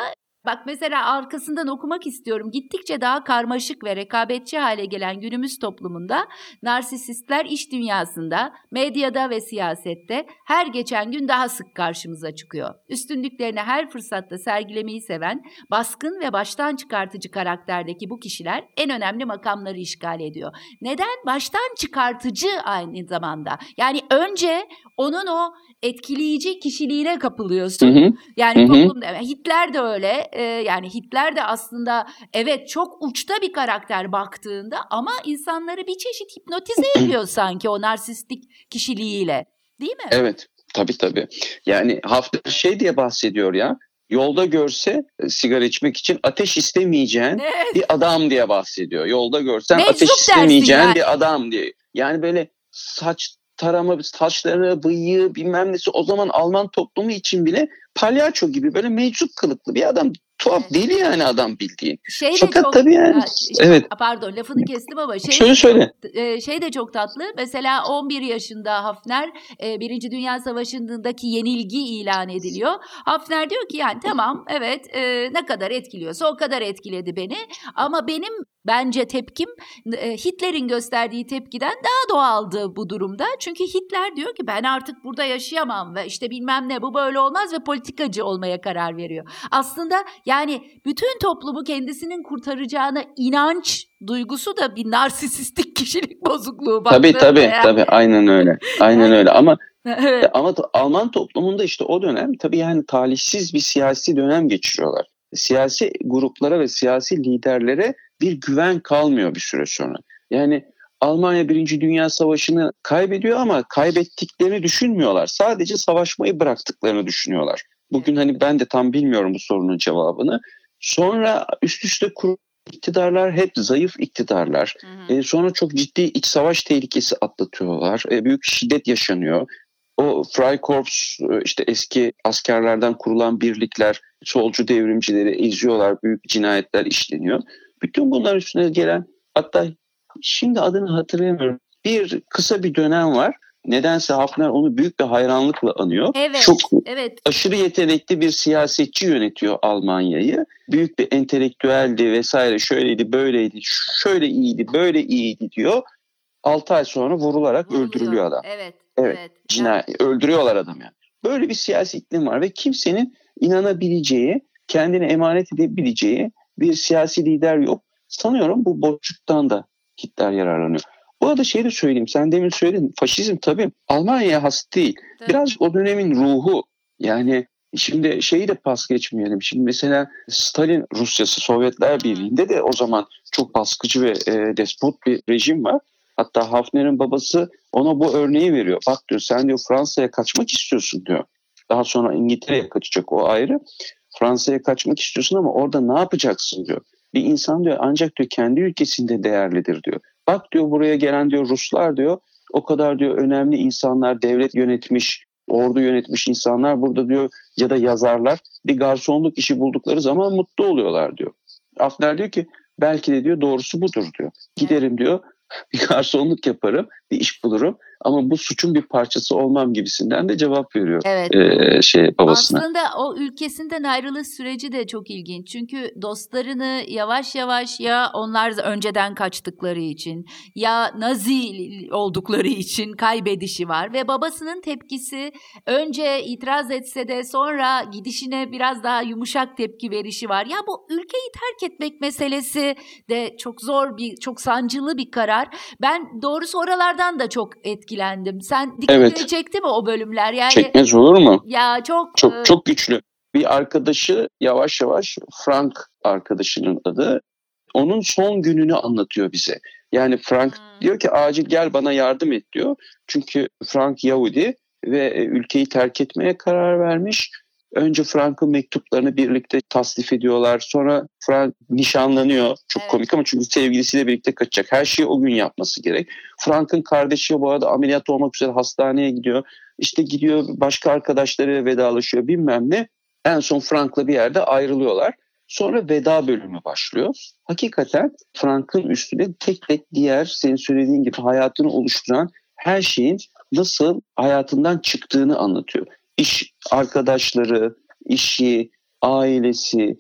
Bak mesela arkasından okumak istiyorum. Gittikçe daha karmaşık ve rekabetçi hale gelen günümüz toplumunda narsisistler iş dünyasında, medyada ve siyasette her geçen gün daha sık karşımıza çıkıyor. Üstünlüklerini her fırsatta sergilemeyi seven, baskın ve baştan çıkartıcı karakterdeki bu kişiler en önemli makamları işgal ediyor. Neden? Baştan çıkartıcı aynı zamanda. Yani önce onun o etkileyici kişiliğine kapılıyorsun. Hı hı. Yani Hı hı. toplumda Hitler de öyle. Ee, yani Hitler de aslında evet çok uçta bir karakter baktığında ama insanları bir çeşit hipnotize ediyor sanki o narsistik kişiliğiyle. Değil mi? Evet. Tabii tabii. Yani Hafter şey diye bahsediyor ya. Yolda görse e, sigara içmek için ateş istemeyeceğin Evet. bir adam diye bahsediyor. Yolda görsen Meczup ateş dersin istemeyeceğin yani. bir adam diye. Yani böyle saç tarama, saçları, bıyığı bilmem nesi o zaman Alman toplumu için bile palyaço gibi böyle meczup kılıklı bir adam. Tuhaf Evet. deli yani adam bildiğin. Şey de Fakat çok tabii yani Ha, evet. pardon lafını kestim ama şey Söyle de söyle. çok e, şey de çok tatlı. Mesela on bir yaşında Hafner e, Birinci Dünya Savaşı'ndaki yenilgi ilan ediliyor. Hafner diyor ki yani tamam evet e, ne kadar etkiliyorsa o kadar etkiledi beni. Ama benim bence tepkim e, Hitler'in gösterdiği tepkiden daha doğaldı bu durumda. Çünkü Hitler diyor ki ben artık burada yaşayamam ve işte bilmem ne bu böyle olmaz ve politikacı olmaya karar veriyor. Aslında yani bütün toplumu kendisinin kurtaracağına inanç duygusu da bir narsisistik kişilik bozukluğu Tabii baktığında tabii yani. tabii aynen öyle. Aynen Yani öyle ama evet. ama ta- Alman toplumunda işte o dönem tabii yani talihsiz bir siyasi dönem geçiriyorlar. Siyasi gruplara ve siyasi liderlere bir güven kalmıyor bir süre sonra. Yani Almanya Birinci Dünya Savaşı'nı kaybediyor ama kaybettiklerini düşünmüyorlar. Sadece savaşmayı bıraktıklarını düşünüyorlar. Bugün hani ben de tam bilmiyorum bu sorunun cevabını. Sonra üst üste kurulan iktidarlar hep zayıf iktidarlar. Hı hı. E, sonra çok ciddi iç savaş tehlikesi atlatıyorlar. E, büyük şiddet yaşanıyor. O Freikorps e, işte eski askerlerden kurulan birlikler solcu devrimcileri eziyorlar. Büyük cinayetler işleniyor. Bütün bunların üstüne gelen hatta şimdi adını hatırlayamıyorum. Bir kısa bir dönem var. Nedense Hafner onu büyük bir hayranlıkla anıyor. Evet, Çok evet. aşırı yetenekli bir siyasetçi yönetiyor Almanya'yı. Büyük bir entelektüeldi vesaire şöyleydi böyleydi şöyle iyiydi böyle iyiydi diyor. altı ay sonra vurularak Vuruluyor. öldürülüyor adam. Evet, Evet. evet. Cinayet, öldürüyorlar adamı yani. Böyle bir siyasi iklim var ve kimsenin inanabileceği, kendine emanet edebileceği bir siyasi lider yok. Sanıyorum bu boşluktan da Hitler yararlanıyor. Bu arada şey de söyleyeyim. Sen demin söyledin. Faşizm tabii Almanya'ya has değil. Tabii. Birazcık o dönemin ruhu. Yani şimdi şeyi de pas geçmeyelim. Şimdi mesela Stalin Rusyası Sovyetler Birliği'nde de o zaman çok baskıcı ve e, despot bir rejim var. Hatta Hafner'in babası ona bu örneği veriyor. Bak diyor sen diyor Fransa'ya kaçmak istiyorsun diyor. Daha sonra İngiltere'ye kaçacak o ayrı. Fransa'ya kaçmak istiyorsun ama orada ne yapacaksın diyor. Bir insan diyor ancak diyor kendi ülkesinde değerlidir diyor. Bak diyor buraya gelen diyor Ruslar diyor o kadar diyor önemli insanlar devlet yönetmiş, ordu yönetmiş insanlar burada diyor ya da yazarlar bir garsonluk işi buldukları zaman mutlu oluyorlar diyor. Hafner diyor ki belki de diyor doğrusu budur diyor. Giderim diyor bir garsonluk yaparım, bir iş bulurum ama bu suçun bir parçası olmam gibisinden de cevap veriyor Evet. ee, şey babasına. Aslında o ülkesinden ayrılış süreci de çok ilginç. Çünkü dostlarını yavaş yavaş ya onlar önceden kaçtıkları için ya Nazi oldukları için kaybedişi var. Ve babasının tepkisi önce itiraz etse de sonra gidişine biraz daha yumuşak tepki verişi var. Ya bu ülkeyi terk etmek meselesi de çok zor bir, çok sancılı bir karar. Ben doğrusu oralardan da çok etkilendim. Sen dikkatini Evet. çekti mi o bölümler? Yani Çekmez olur mu? ya çok e, Çok çok güçlü. Bir arkadaşı yavaş yavaş Frank arkadaşının adı. Onun son gününü anlatıyor bize. Yani Frank Hmm. diyor ki acil gel bana yardım et diyor. Çünkü Frank Yahudi ve e, ülkeyi terk etmeye karar vermiş. Önce Frank'ın mektuplarını birlikte tasnif ediyorlar. Sonra Frank nişanlanıyor. Çok Evet. komik ama çünkü sevgilisiyle birlikte kaçacak. Her şeyi o gün yapması gerek. Frank'ın kardeşi bu arada ameliyat olmak üzere hastaneye gidiyor. İşte gidiyor başka arkadaşlarıyla vedalaşıyor bilmem ne. En son Frank'la bir yerde ayrılıyorlar. Sonra veda bölümü başlıyor. Hakikaten Frank'ın üstüne tek tek diğer senin söylediğin gibi hayatını oluşturan her şeyin nasıl hayatından çıktığını anlatıyor. İş arkadaşları, işi, ailesi,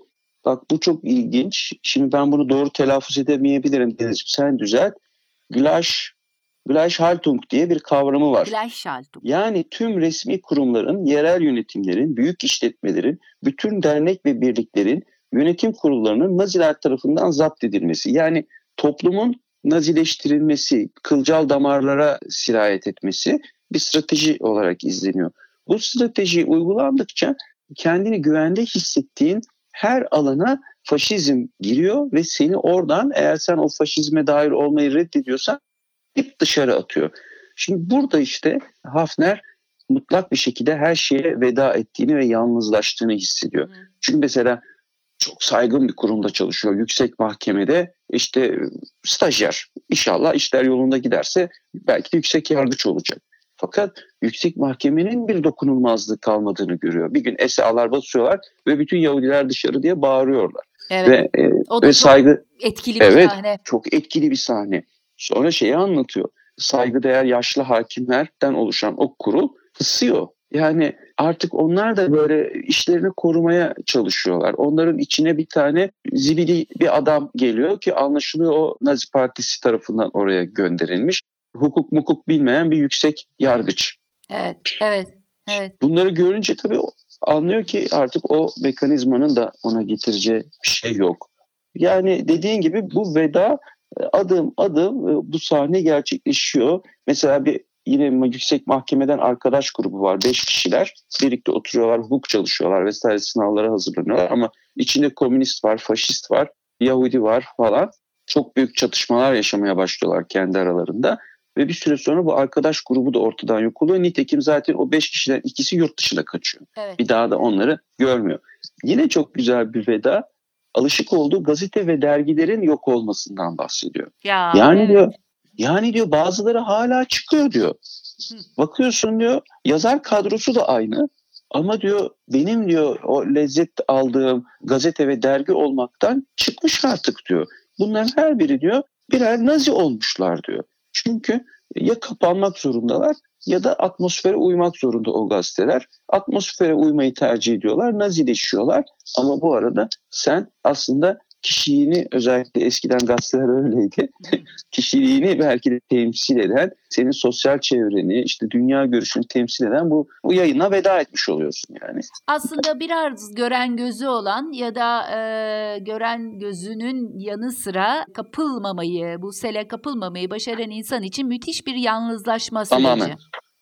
Bak bu çok ilginç. Şimdi ben bunu doğru telaffuz edemeyebilirim Denizciğim. Sen düzelt. Gleich, Gleichhaltung diye bir kavramı var. Gleichhaltung. Yani tüm resmi kurumların, yerel yönetimlerin, büyük işletmelerin, bütün dernek ve birliklerin yönetim kurullarının Naziler tarafından zapt edilmesi. Yani toplumun nazileştirilmesi, kılcal damarlara sirayet etmesi bir strateji olarak izleniyor. Bu strateji uygulandıkça kendini güvende hissettiğin her alana faşizm giriyor ve seni oradan, eğer sen o faşizme dair olmayı reddediyorsan, hep dışarı atıyor. Şimdi burada işte Hafner mutlak bir şekilde her şeye veda ettiğini ve yalnızlaştığını hissediyor. Hmm. Çünkü mesela çok saygın bir kurumda çalışıyor. Yüksek mahkemede işte stajyer. İnşallah işler yolunda giderse belki de yüksek yargıç olacak. Fakat yüksek mahkemenin bir dokunulmazlığı kalmadığını görüyor. Bir gün S A'lar basıyorlar ve bütün Yahudiler dışarı diye bağırıyorlar. Evet. Ve, e, o da ve çok saygı etkili bir evet, sahne. Çok etkili bir sahne. Sonra şeyi anlatıyor. Saygıdeğer yaşlı hakimlerden oluşan o kurul kısıyor. Yani artık onlar da böyle işlerini korumaya çalışıyorlar. Onların içine bir tane zibidi bir adam geliyor ki anlaşılıyor o Nazi Partisi tarafından oraya gönderilmiş. Hukuk mukuk bilmeyen bir yüksek yargıç. Evet, evet, evet. Bunları görünce tabii anlıyor ki artık o mekanizmanın da ona getireceği bir şey yok. Yani dediğin gibi bu veda adım adım bu sahne gerçekleşiyor. Mesela bir yine yüksek mahkemeden arkadaş grubu var. Beş kişiler birlikte oturuyorlar, hukuk çalışıyorlar vesaire, sınavlara hazırlanıyorlar. Ama içinde komünist var, faşist var, Yahudi var falan. Çok büyük çatışmalar yaşamaya başlıyorlar kendi aralarında. Ve bir süre sonra bu arkadaş grubu da ortadan yok oluyor. Nitekim zaten o beş kişiden ikisi yurt dışına kaçıyor. Evet. Bir daha da onları görmüyor. Yine çok güzel bir veda. Alışık olduğu gazete ve dergilerin yok olmasından bahsediyor. Ya, yani evet. diyor, yani diyor bazıları hala çıkıyor diyor. Hı. Bakıyorsun diyor, yazar kadrosu da aynı. Ama diyor benim diyor o lezzet aldığım gazete ve dergi olmaktan çıkmış artık diyor. Bunların her biri diyor birer Nazi olmuşlar diyor. Çünkü ya kapanmak zorundalar ya da atmosfere uymak zorunda o gazeteler. Atmosfere uymayı tercih ediyorlar, nazileşiyorlar. Ama bu arada sen aslında kişiliğini, özellikle eskiden gazeteler öyleydi, kişiliğini belki de temsil eden, senin sosyal çevreni, işte dünya görüşünü temsil eden bu, bu yayına veda etmiş oluyorsun yani. Aslında biraz gören gözü olan ya da e, gören gözünün yanı sıra kapılmamayı, bu sele kapılmamayı başaran insan için müthiş bir yalnızlaşma süreci. Tamamen.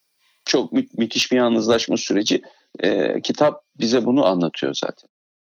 Çok mü- müthiş bir yalnızlaşma süreci. E, kitap bize bunu anlatıyor zaten.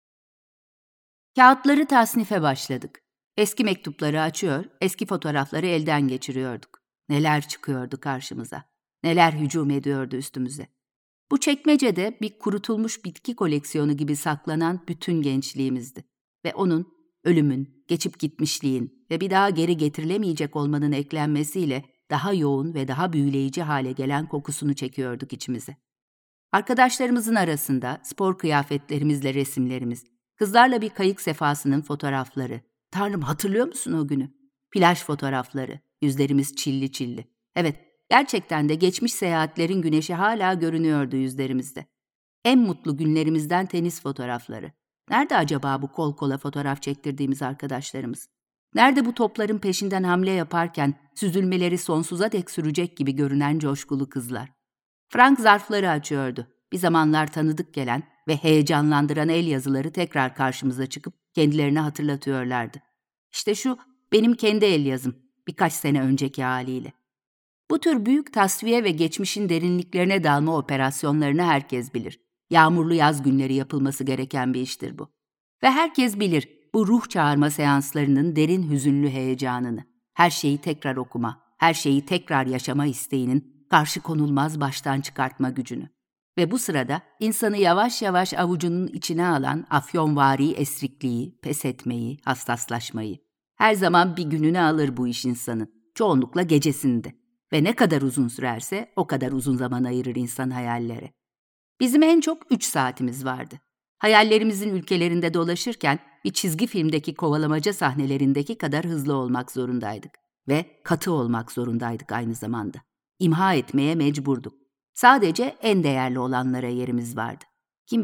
Kağıtları tasnife başladık. Eski mektupları açıyor, eski fotoğrafları elden geçiriyorduk. Neler çıkıyordu karşımıza, neler hücum ediyordu üstümüze. Bu çekmecede bir kurutulmuş bitki koleksiyonu gibi saklanan bütün gençliğimizdi. Ve onun, ölümün, geçip gitmişliğin ve bir daha geri getirilemeyecek olmanın eklenmesiyle daha yoğun ve daha büyüleyici hale gelen kokusunu çekiyorduk içimize. Arkadaşlarımızın arasında spor kıyafetlerimizle resimlerimiz, kızlarla bir kayık sefasının fotoğrafları. Tanrım, hatırlıyor musun o günü? Plaj fotoğrafları, yüzlerimiz çilli çilli. Evet, gerçekten de geçmiş seyahatlerin güneşi hala görünüyordu yüzlerimizde. En mutlu günlerimizden tenis fotoğrafları. Nerede acaba bu kol kola fotoğraf çektirdiğimiz arkadaşlarımız? Nerede bu topların peşinden hamle yaparken süzülmeleri sonsuza dek sürecek gibi görünen coşkulu kızlar? Frank zarfları açıyordu. Bir zamanlar tanıdık gelen ve heyecanlandıran el yazıları tekrar karşımıza çıkıp kendilerini hatırlatıyorlardı. İşte şu benim kendi el yazım, birkaç sene önceki haliyle. Bu tür büyük tasfiye ve geçmişin derinliklerine dalma operasyonlarını herkes bilir. Yağmurlu yaz günleri yapılması gereken bir iştir bu. Ve herkes bilir bu ruh çağırma seanslarının derin hüzünlü heyecanını. Her şeyi tekrar okuma, her şeyi tekrar yaşama isteğinin karşı konulmaz baştan çıkartma gücünü. Ve bu sırada insanı yavaş yavaş avucunun içine alan afyonvari esrikliği, pes etmeyi, hassaslaşmayı. Her zaman bir gününü alır bu iş insanın, çoğunlukla gecesinde. Ve ne kadar uzun sürerse o kadar uzun zaman ayırır insan hayallere. Bizim en çok üç saatimiz vardı. Hayallerimizin ülkelerinde dolaşırken bir çizgi filmdeki kovalamaca sahnelerindeki kadar hızlı olmak zorundaydık. Ve katı olmak zorundaydık aynı zamanda. İmha etmeye mecburduk. Sadece en değerli olanlara yerimiz vardı. Kim bilir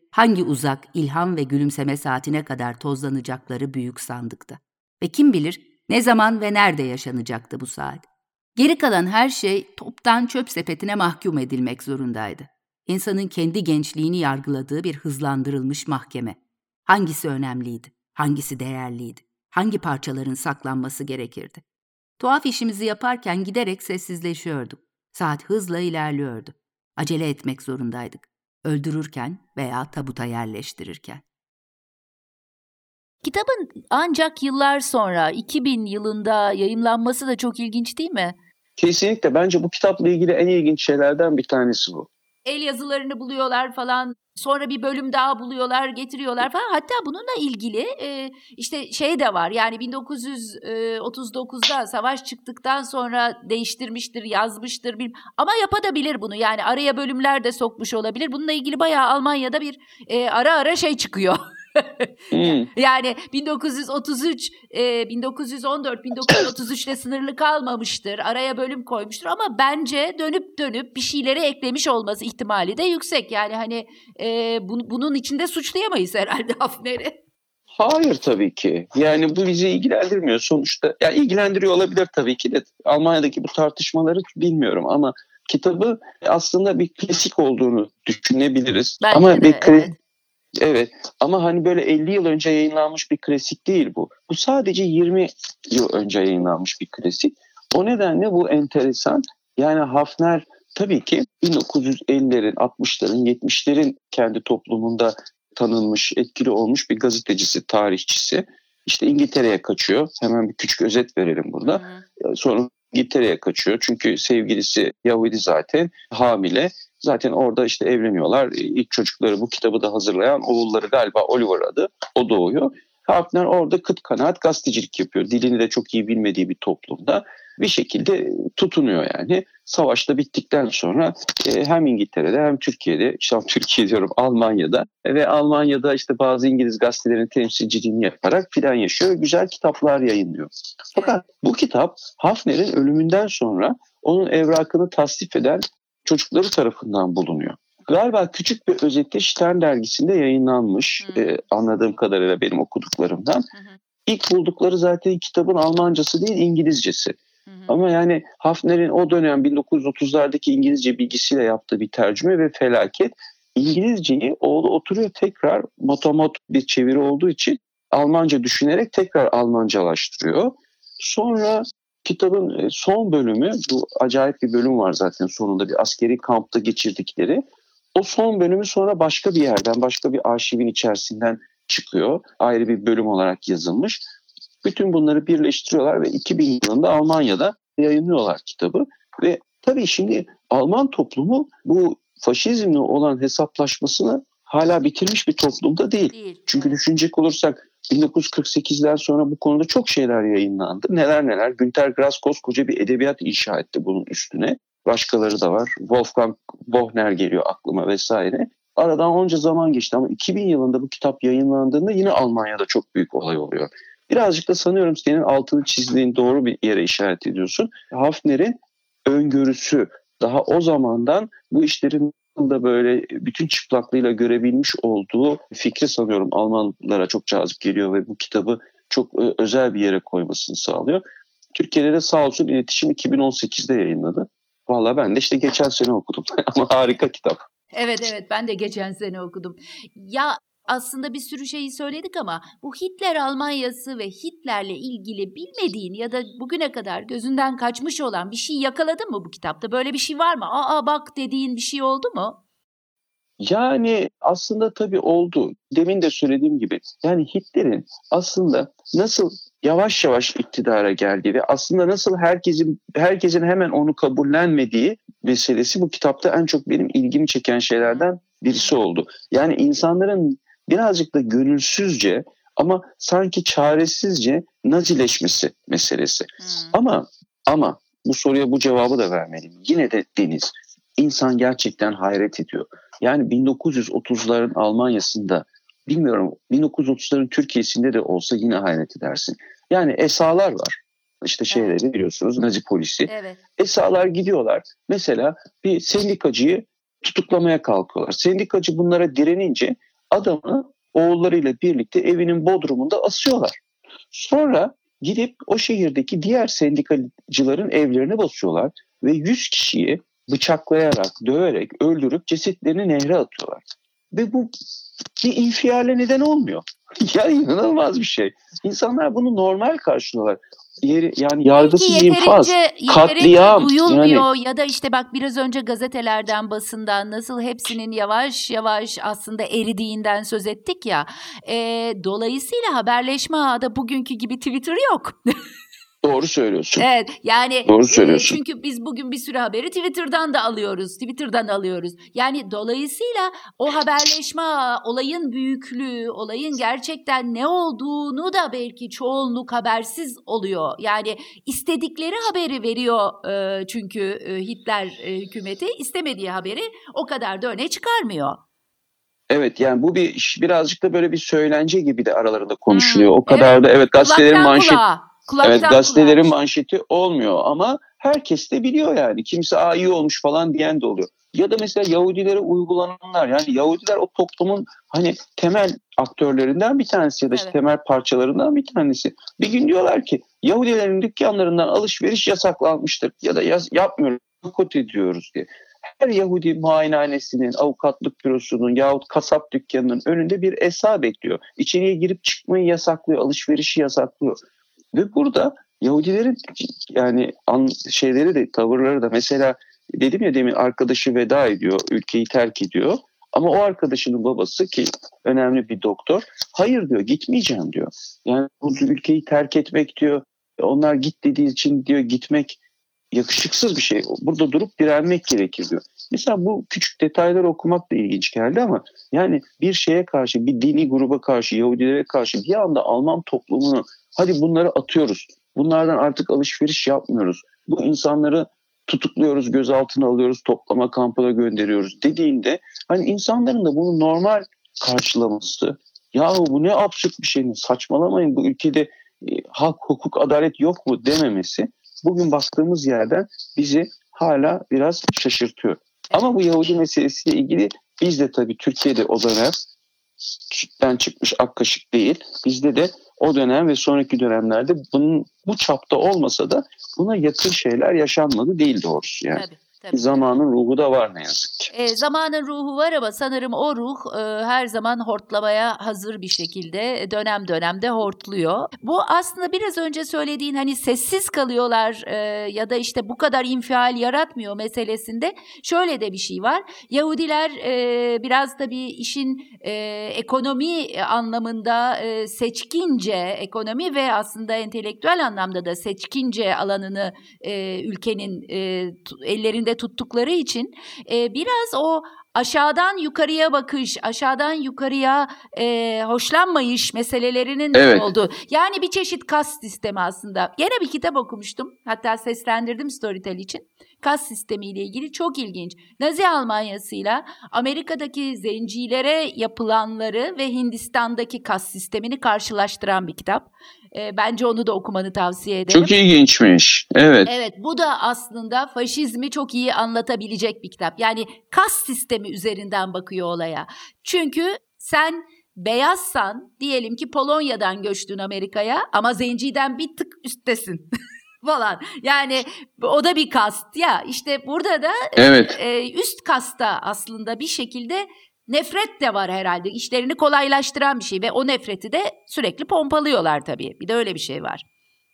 hangi uzak ilham ve gülümseme saatine kadar tozlanacakları büyük sandıkta. Ve kim bilir ne zaman ve nerede yaşanacaktı bu saat. Geri kalan her şey toptan çöp sepetine mahkum edilmek zorundaydı. İnsanın kendi gençliğini yargıladığı bir hızlandırılmış mahkeme. Hangisi önemliydi? Hangisi değerliydi? Hangi parçaların saklanması gerekirdi? Tuhaf işimizi yaparken giderek sessizleşiyorduk. Saat hızla ilerliyordu. Acele etmek zorundaydık. Öldürürken veya tabuta yerleştirirken. Kitabın ancak yıllar sonra iki bin yılında yayımlanması da çok ilginç değil mi? Kesinlikle. Bence bu kitapla ilgili en ilginç şeylerden bir tanesi bu. El yazılarını buluyorlar falan. Sonra bir bölüm daha buluyorlar, getiriyorlar falan. Hatta bununla ilgili e, işte şey de var. Yani bin dokuz yüz otuz dokuzda savaş çıktıktan sonra değiştirmiştir, yazmıştır. Ama yapabilir bunu. Yani araya bölümler de sokmuş olabilir. Bununla ilgili bayağı Almanya'da bir e, ara ara şey çıkıyor. Hmm. Yani bin dokuz yüz otuz üç, e, bin dokuz yüz on dört, bin dokuz yüz otuz üçle sınırlı kalmamıştır. Araya bölüm koymuştur ama bence dönüp dönüp bir şeyleri eklemiş olması ihtimali de yüksek. Yani hani e, bu, bunun içinde suçlayamayız herhalde Hafner'i. Hayır tabii ki. Yani bu bizi ilgilendirmiyor sonuçta. Yani ilgilendiriyor olabilir tabii ki de. Almanya'daki bu tartışmaları bilmiyorum ama kitabı aslında bir klasik olduğunu düşünebiliriz. Bence ama de, bir kre- evet. Evet ama hani böyle elli yıl önce yayınlanmış bir klasik değil bu. Bu sadece yirmi yıl önce yayınlanmış bir klasik. O nedenle bu enteresan. Yani Hafner tabii ki bin dokuz yüz ellilerin, altmışların, yetmişlerin kendi toplumunda tanınmış, etkili olmuş bir gazetecisi, tarihçisi. İşte İngiltere'ye kaçıyor. Hemen bir küçük özet verelim burada. Hı. Sonra İngiltere'ye kaçıyor. Çünkü sevgilisi Yahudi zaten, hamile. Zaten orada işte evleniyorlar. İlk çocukları, bu kitabı da hazırlayan oğulları galiba Oliver adı. O doğuyor. Hafner orada kıt kanaat gazetecilik yapıyor. Dilini de çok iyi bilmediği bir toplumda bir şekilde tutunuyor yani. Savaşta bittikten sonra hem İngiltere'de hem Türkiye'de, işte Türkiye diyorum Almanya'da ve Almanya'da işte bazı İngiliz gazetelerinin temsilciliğini yaparak filan yaşıyor ve güzel kitaplar yayınlıyor. Fakat bu kitap Hafner'in ölümünden sonra onun evrakını tasdif eden çocukları tarafından bulunuyor. Galiba küçük bir özeti Stern dergisinde yayınlanmış e, anladığım kadarıyla benim okuduklarımdan. Hı hı. İlk buldukları zaten kitabın Almancası değil İngilizcesi. Hı hı. Ama yani Hafner'in o dönem bin dokuz yüz otuzlardaki İngilizce bilgisiyle yaptığı bir tercüme ve felaket. İngilizceyi oğlu oturuyor tekrar motomot bir çeviri olduğu için Almanca düşünerek tekrar Almancalaştırıyor. Sonra kitabın son bölümü, bu acayip bir bölüm var zaten sonunda, bir askeri kampta geçirdikleri. O son bölümü sonra başka bir yerden, başka bir arşivin içerisinden çıkıyor. Ayrı bir bölüm olarak yazılmış. Bütün bunları birleştiriyorlar ve iki bin yılında Almanya'da yayınlıyorlar kitabı. Ve tabii şimdi Alman toplumu bu faşizmle olan hesaplaşmasını hala bitirmiş bir toplumda değil. değil. Çünkü düşünecek olursak bin dokuz yüz kırk sekizden sonra bu konuda çok şeyler yayınlandı. Neler neler. Günter Grass koskoca bir edebiyat inşa etti bunun üstüne. Başkaları da var. Wolfgang Bochner geliyor aklıma vesaire. Aradan onca zaman geçti ama iki bin yılında bu kitap yayınlandığında yine Almanya'da çok büyük olay oluyor. Birazcık da sanıyorum senin altını çizdiğin doğru bir yere işaret ediyorsun. Hafner'in öngörüsü, daha o zamandan bu işlerin da böyle bütün çıplaklığıyla görebilmiş olduğu fikri sanıyorum Almanlara çok cazip geliyor ve bu kitabı çok özel bir yere koymasını sağlıyor. Türkiye'de de sağ olsun iletişim iki bin on sekizde yayınladı. Vallahi ben de işte geçen sene okudum ama harika kitap. Evet evet ben de geçen sene okudum. Ya aslında bir sürü şeyi söyledik ama bu Hitler Almanyası ve Hitler'le ilgili bilmediğin ya da bugüne kadar gözünden kaçmış olan bir şey yakaladın mı bu kitapta? Böyle bir şey var mı? Aa bak dediğin bir şey oldu mu? Yani aslında tabii oldu. Demin de söylediğim gibi. Yani Hitler'in aslında nasıl yavaş yavaş iktidara geldiği ve aslında nasıl herkesin herkesin hemen onu kabullenmediği meselesi bu kitapta en çok benim ilgimi çeken şeylerden birisi oldu. Yani insanların birazcık da gönülsüzce ama sanki çaresizce Nazileşmesi meselesi. Hmm. Ama ama bu soruya bu cevabı da vermeliyim. Yine de Deniz, insan gerçekten hayret ediyor. Yani bin dokuz yüz otuzların Almanya'sında, bilmiyorum bin dokuz yüz otuzların Türkiye'sinde de olsa yine hayret edersin. Yani esalar var. İşte şeyleri evet. biliyorsunuz, Nazi polisi. Evet. Esalar gidiyorlar. Mesela bir sendikacıyı tutuklamaya kalkıyorlar. Sendikacı bunlara direnince adamı oğullarıyla birlikte evinin bodrumunda asıyorlar. Sonra gidip o şehirdeki diğer sendikacıların evlerine basıyorlar ve yüz kişiyi bıçaklayarak, döverek, öldürüp cesetlerini nehre atıyorlar. Ve bu bir infiale neden olmuyor. Yani inanılmaz bir şey. İnsanlar bunu normal karşılıyorlar. Yeri, yani yargısız infaz, katliam. Duyulmuyor yani. Ya da işte bak biraz önce gazetelerden, basından nasıl hepsinin yavaş yavaş aslında eridiğinden söz ettik ya. E, dolayısıyla haberleşme ağında bugünkü gibi Twitter yok. Doğru söylüyorsun. Evet yani Doğru söylüyorsun. E, çünkü biz bugün bir sürü haberi Twitter'dan da alıyoruz. Twitter'dan alıyoruz. Yani dolayısıyla o haberleşme olayın büyüklüğü, olayın gerçekten ne olduğunu da belki çoğunluk habersiz oluyor. Yani istedikleri haberi veriyor e, çünkü e, Hitler e, hükümeti istemediği haberi o kadar da öne çıkarmıyor. Evet yani bu bir birazcık da böyle bir söylence gibi de aralarında konuşuluyor. Hmm, o kadar evet. da evet gazetelerin manşeti. Kulaktan evet gazetelerin kulağa. manşeti olmuyor ama herkes de biliyor yani. Kimse aa iyi olmuş falan diyen de oluyor. Ya da mesela Yahudilere uygulananlar, yani Yahudiler o toplumun hani temel aktörlerinden bir tanesi ya da evet. işte temel parçalarından bir tanesi. Bir gün diyorlar ki Yahudilerin dükkanlarından alışveriş yasaklanmıştır ya da yaz, yapmıyoruz, boykot ediyoruz diye. Her Yahudi muayenehanesinin, avukatlık bürosunun yahut kasap dükkanının önünde bir esa bekliyor. İçeriye girip çıkmayı yasaklıyor, alışverişi yasaklıyor. Ve burada Yahudilerin yani an, şeyleri de tavırları da mesela dedim ya demin arkadaşı veda ediyor, ülkeyi terk ediyor. Ama o arkadaşının babası ki önemli bir doktor, hayır diyor, gitmeyeceğim diyor. Yani bu ülkeyi terk etmek diyor, onlar git dediği için diyor gitmek yakışıksız bir şey. Burada durup direnmek gerekir diyor. Mesela bu küçük detayları okumak da ilginç geldi ama yani bir şeye karşı, bir dini gruba karşı, Yahudilere karşı bir anda Alman toplumunu hadi bunları atıyoruz. Bunlardan artık alışveriş yapmıyoruz. Bu insanları tutukluyoruz, gözaltına alıyoruz, toplama kampına gönderiyoruz dediğinde hani insanların da bunu normal karşılaması, yahu bu ne absürt bir şey, saçmalamayın bu ülkede e, hak, hukuk, adalet yok mu dememesi bugün baktığımız yerden bizi hala biraz şaşırtıyor. Ama bu Yahudi meselesiyle ilgili biz de tabii Türkiye'de o dönem sütten çıkmış ak kaşık değil. Bizde de o dönem ve sonraki dönemlerde bunun bu çapta olmasa da buna yakın şeyler yaşanmadı değil doğrusu yani. Tabii. Tabii. Zamanın ruhu da var ne yazık ki. E, zamanın ruhu var ama sanırım o ruh e, her zaman hortlamaya hazır bir şekilde dönem dönemde hortluyor. Bu aslında biraz önce söylediğin hani sessiz kalıyorlar e, ya da işte bu kadar infial yaratmıyor meselesinde şöyle de bir şey var. Yahudiler e, biraz da bir işin e, ekonomi anlamında e, seçkince, ekonomi ve aslında entelektüel anlamda da seçkince alanını e, ülkenin e, ellerinde tuttukları için e, biraz o aşağıdan yukarıya bakış, aşağıdan yukarıya e, hoşlanmayış meselelerinin evet. oldu. Yani bir çeşit kast sistemi aslında. Gene bir kitap okumuştum. Hatta seslendirdim Storytel için. Kast sistemiyle ilgili çok ilginç. Nazi Almanya'sıyla Amerika'daki zencilere yapılanları ve Hindistan'daki kast sistemini karşılaştıran bir kitap. E, bence onu da okumanı tavsiye ederim. Çok ilginçmiş. Evet. Evet, bu da aslında faşizmi çok iyi anlatabilecek bir kitap. Yani kast sistemi üzerinden bakıyor olaya. Çünkü sen beyazsan, diyelim ki Polonya'dan göçtün Amerika'ya ama zenciden bir tık üsttesin. falan. Yani o da bir kast ya. İşte burada da evet. e, üst kasta aslında bir şekilde nefret de var herhalde. İşlerini kolaylaştıran bir şey ve o nefreti de sürekli pompalıyorlar tabii. Bir de öyle bir şey var.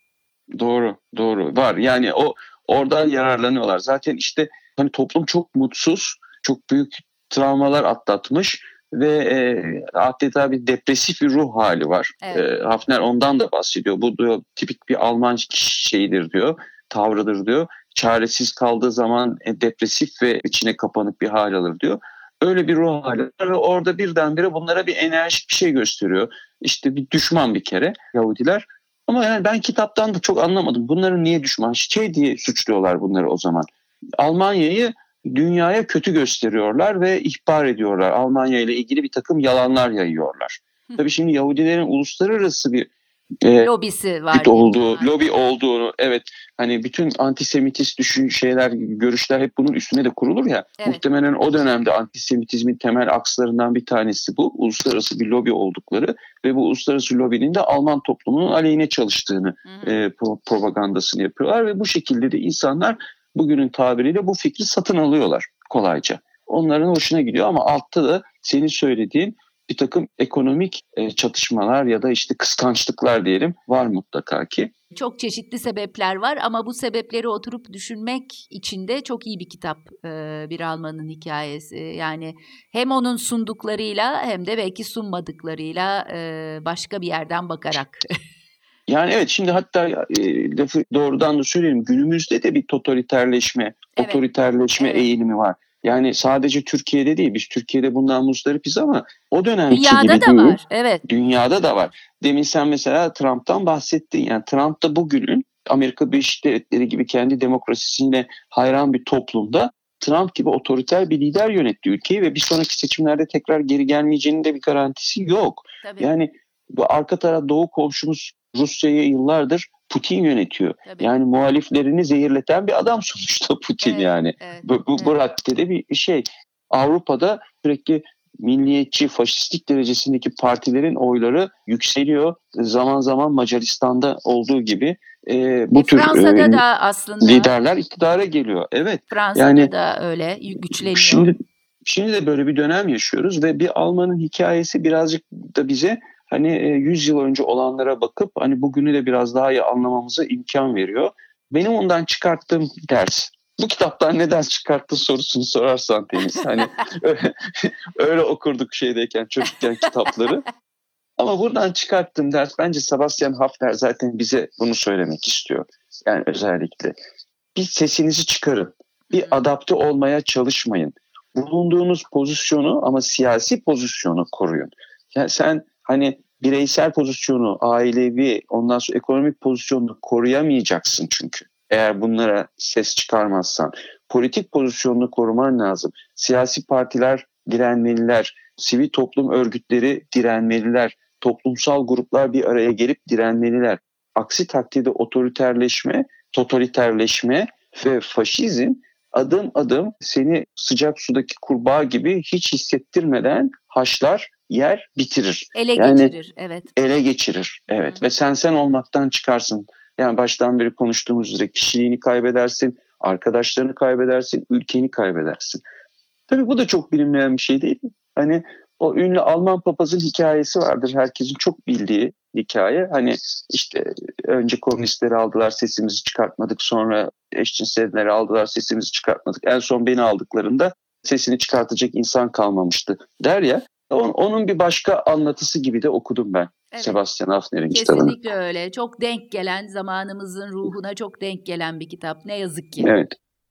Doğru, doğru. Var. Yani o oradan yararlanıyorlar. Zaten işte hani toplum çok mutsuz, çok büyük travmalar atlatmış ve e, adeta bir depresif bir ruh hali var. Evet. E, Hafner ondan da bahsediyor. Bu diyor tipik bir Alman şeyidir diyor, tavrıdır diyor. Çaresiz kaldığı zaman e, depresif ve içine kapanık bir hal alır diyor. Öyle bir ruh hali var ve orada birdenbire bunlara bir enerjik bir şey gösteriyor. İşte bir düşman bir kere Yahudiler. Ama yani ben kitaptan da çok anlamadım. Bunların niye düşman? Şey diye suçluyorlar bunları o zaman. Almanya'yı dünyaya kötü gösteriyorlar ve ihbar ediyorlar. Almanya ile ilgili bir takım yalanlar yayıyorlar. Tabii şimdi Yahudilerin uluslararası bir e, lobisi var. olduğu, lobi olduğunu, evet, hani bütün antisemitist düşün şeyler, görüşler hep bunun üstüne de kurulur ya. Evet. Muhtemelen o dönemde antisemitizmin temel akslarından bir tanesi bu. Uluslararası bir lobi oldukları ve bu uluslararası lobinin de Alman toplumunun aleyhine çalıştığını hı hı. E, propagandasını yapıyorlar ve bu şekilde de insanlar bugünün tabiriyle bu fikri satın alıyorlar kolayca. Onların hoşuna gidiyor ama altta da senin söylediğin bir takım ekonomik e, çatışmalar ya da işte kıskançlıklar diyelim var mutlaka ki. Çok çeşitli sebepler var ama bu sebepleri oturup düşünmek için de çok iyi bir kitap e, Bir Almanın Hikayesi. Yani hem onun sunduklarıyla hem de belki sunmadıklarıyla e, başka bir yerden bakarak. Yani evet, şimdi hatta e, lafı doğrudan da söyleyelim, günümüzde de bir totaliterleşme, evet. otoriterleşme evet. eğilimi var. Yani sadece Türkiye'de değil, biz Türkiye'de bundan muzdaripiz ama o dönemki dünyada gibi da değil. Var. Evet. Dünyada da var. Demin sen mesela Trump'tan bahsettin. Yani Trump da bugünün Amerika Birleşik Devletleri gibi kendi demokrasisine hayran bir toplumda Trump gibi otoriter bir lider yönetti ülkeyi ve bir sonraki seçimlerde tekrar geri gelmeyeceğinin de bir garantisi yok. Tabii. Yani bu arka taraf doğu komşumuz Rusya'yı yıllardır Putin yönetiyor. Tabii. Yani muhaliflerini zehirleten bir adam sonuçta Putin evet, yani. Evet, bu bu, evet. bu raddede bir şey. Avrupa'da sürekli milliyetçi, faşistlik derecesindeki partilerin oyları yükseliyor. Zaman zaman Macaristan'da olduğu gibi e, bu e, tür Fransa'da e, da aslında liderler iktidara geliyor. Evet. Fransa'da yani, da öyle güçleniyor. Şimdi şimdi de böyle bir dönem yaşıyoruz ve bir Almanın hikayesi birazcık da bize hani yüz yıl önce olanlara bakıp hani bugünü de biraz daha iyi anlamamıza imkan veriyor. Benim ondan çıkarttığım ders, bu kitaptan ne ders çıkarttı sorusunu sorarsan Deniz. Hani öyle, öyle okurduk şeydeyken, çocukken kitapları. Ama buradan çıkarttığım ders, bence Sebastian Haffner zaten bize bunu söylemek istiyor. Yani özellikle bir sesinizi çıkarın, bir adapte olmaya çalışmayın. Bulunduğunuz pozisyonu ama siyasi pozisyonu koruyun. Yani sen hani bireysel pozisyonu, ailevi, ondan sonra ekonomik pozisyonunu koruyamayacaksın çünkü. Eğer bunlara ses çıkarmazsan. Politik pozisyonunu koruman lazım. Siyasi partiler direnmeliler, sivil toplum örgütleri direnmeliler, toplumsal gruplar bir araya gelip direnmeliler. Aksi takdirde otoriterleşme, totaliterleşme ve faşizm adım adım seni sıcak sudaki kurbağa gibi hiç hissettirmeden haşlar, yer, bitirir. Ele yani, geçirir, evet. Ele geçirir, evet. Hı. Ve sen sen olmaktan çıkarsın. Yani baştan beri konuştuğumuz üzere kişiliğini kaybedersin, arkadaşlarını kaybedersin, ülkeni kaybedersin. Tabii bu da çok bilinmeyen bir şey değil. Hani o ünlü Alman papazın hikayesi vardır. Herkesin çok bildiği hikaye. Hani işte önce komünistleri aldılar, sesimizi çıkartmadık. Sonra eşcinselleri aldılar, sesimizi çıkartmadık. En son beni aldıklarında sesini çıkartacak insan kalmamıştı der ya. Onun bir başka anlatısı gibi de okudum ben. Evet. Sebastian Haffner'in kitabını. Kesinlikle öyle. Çok denk gelen, zamanımızın ruhuna çok denk gelen bir kitap. Ne yazık ki. Evet.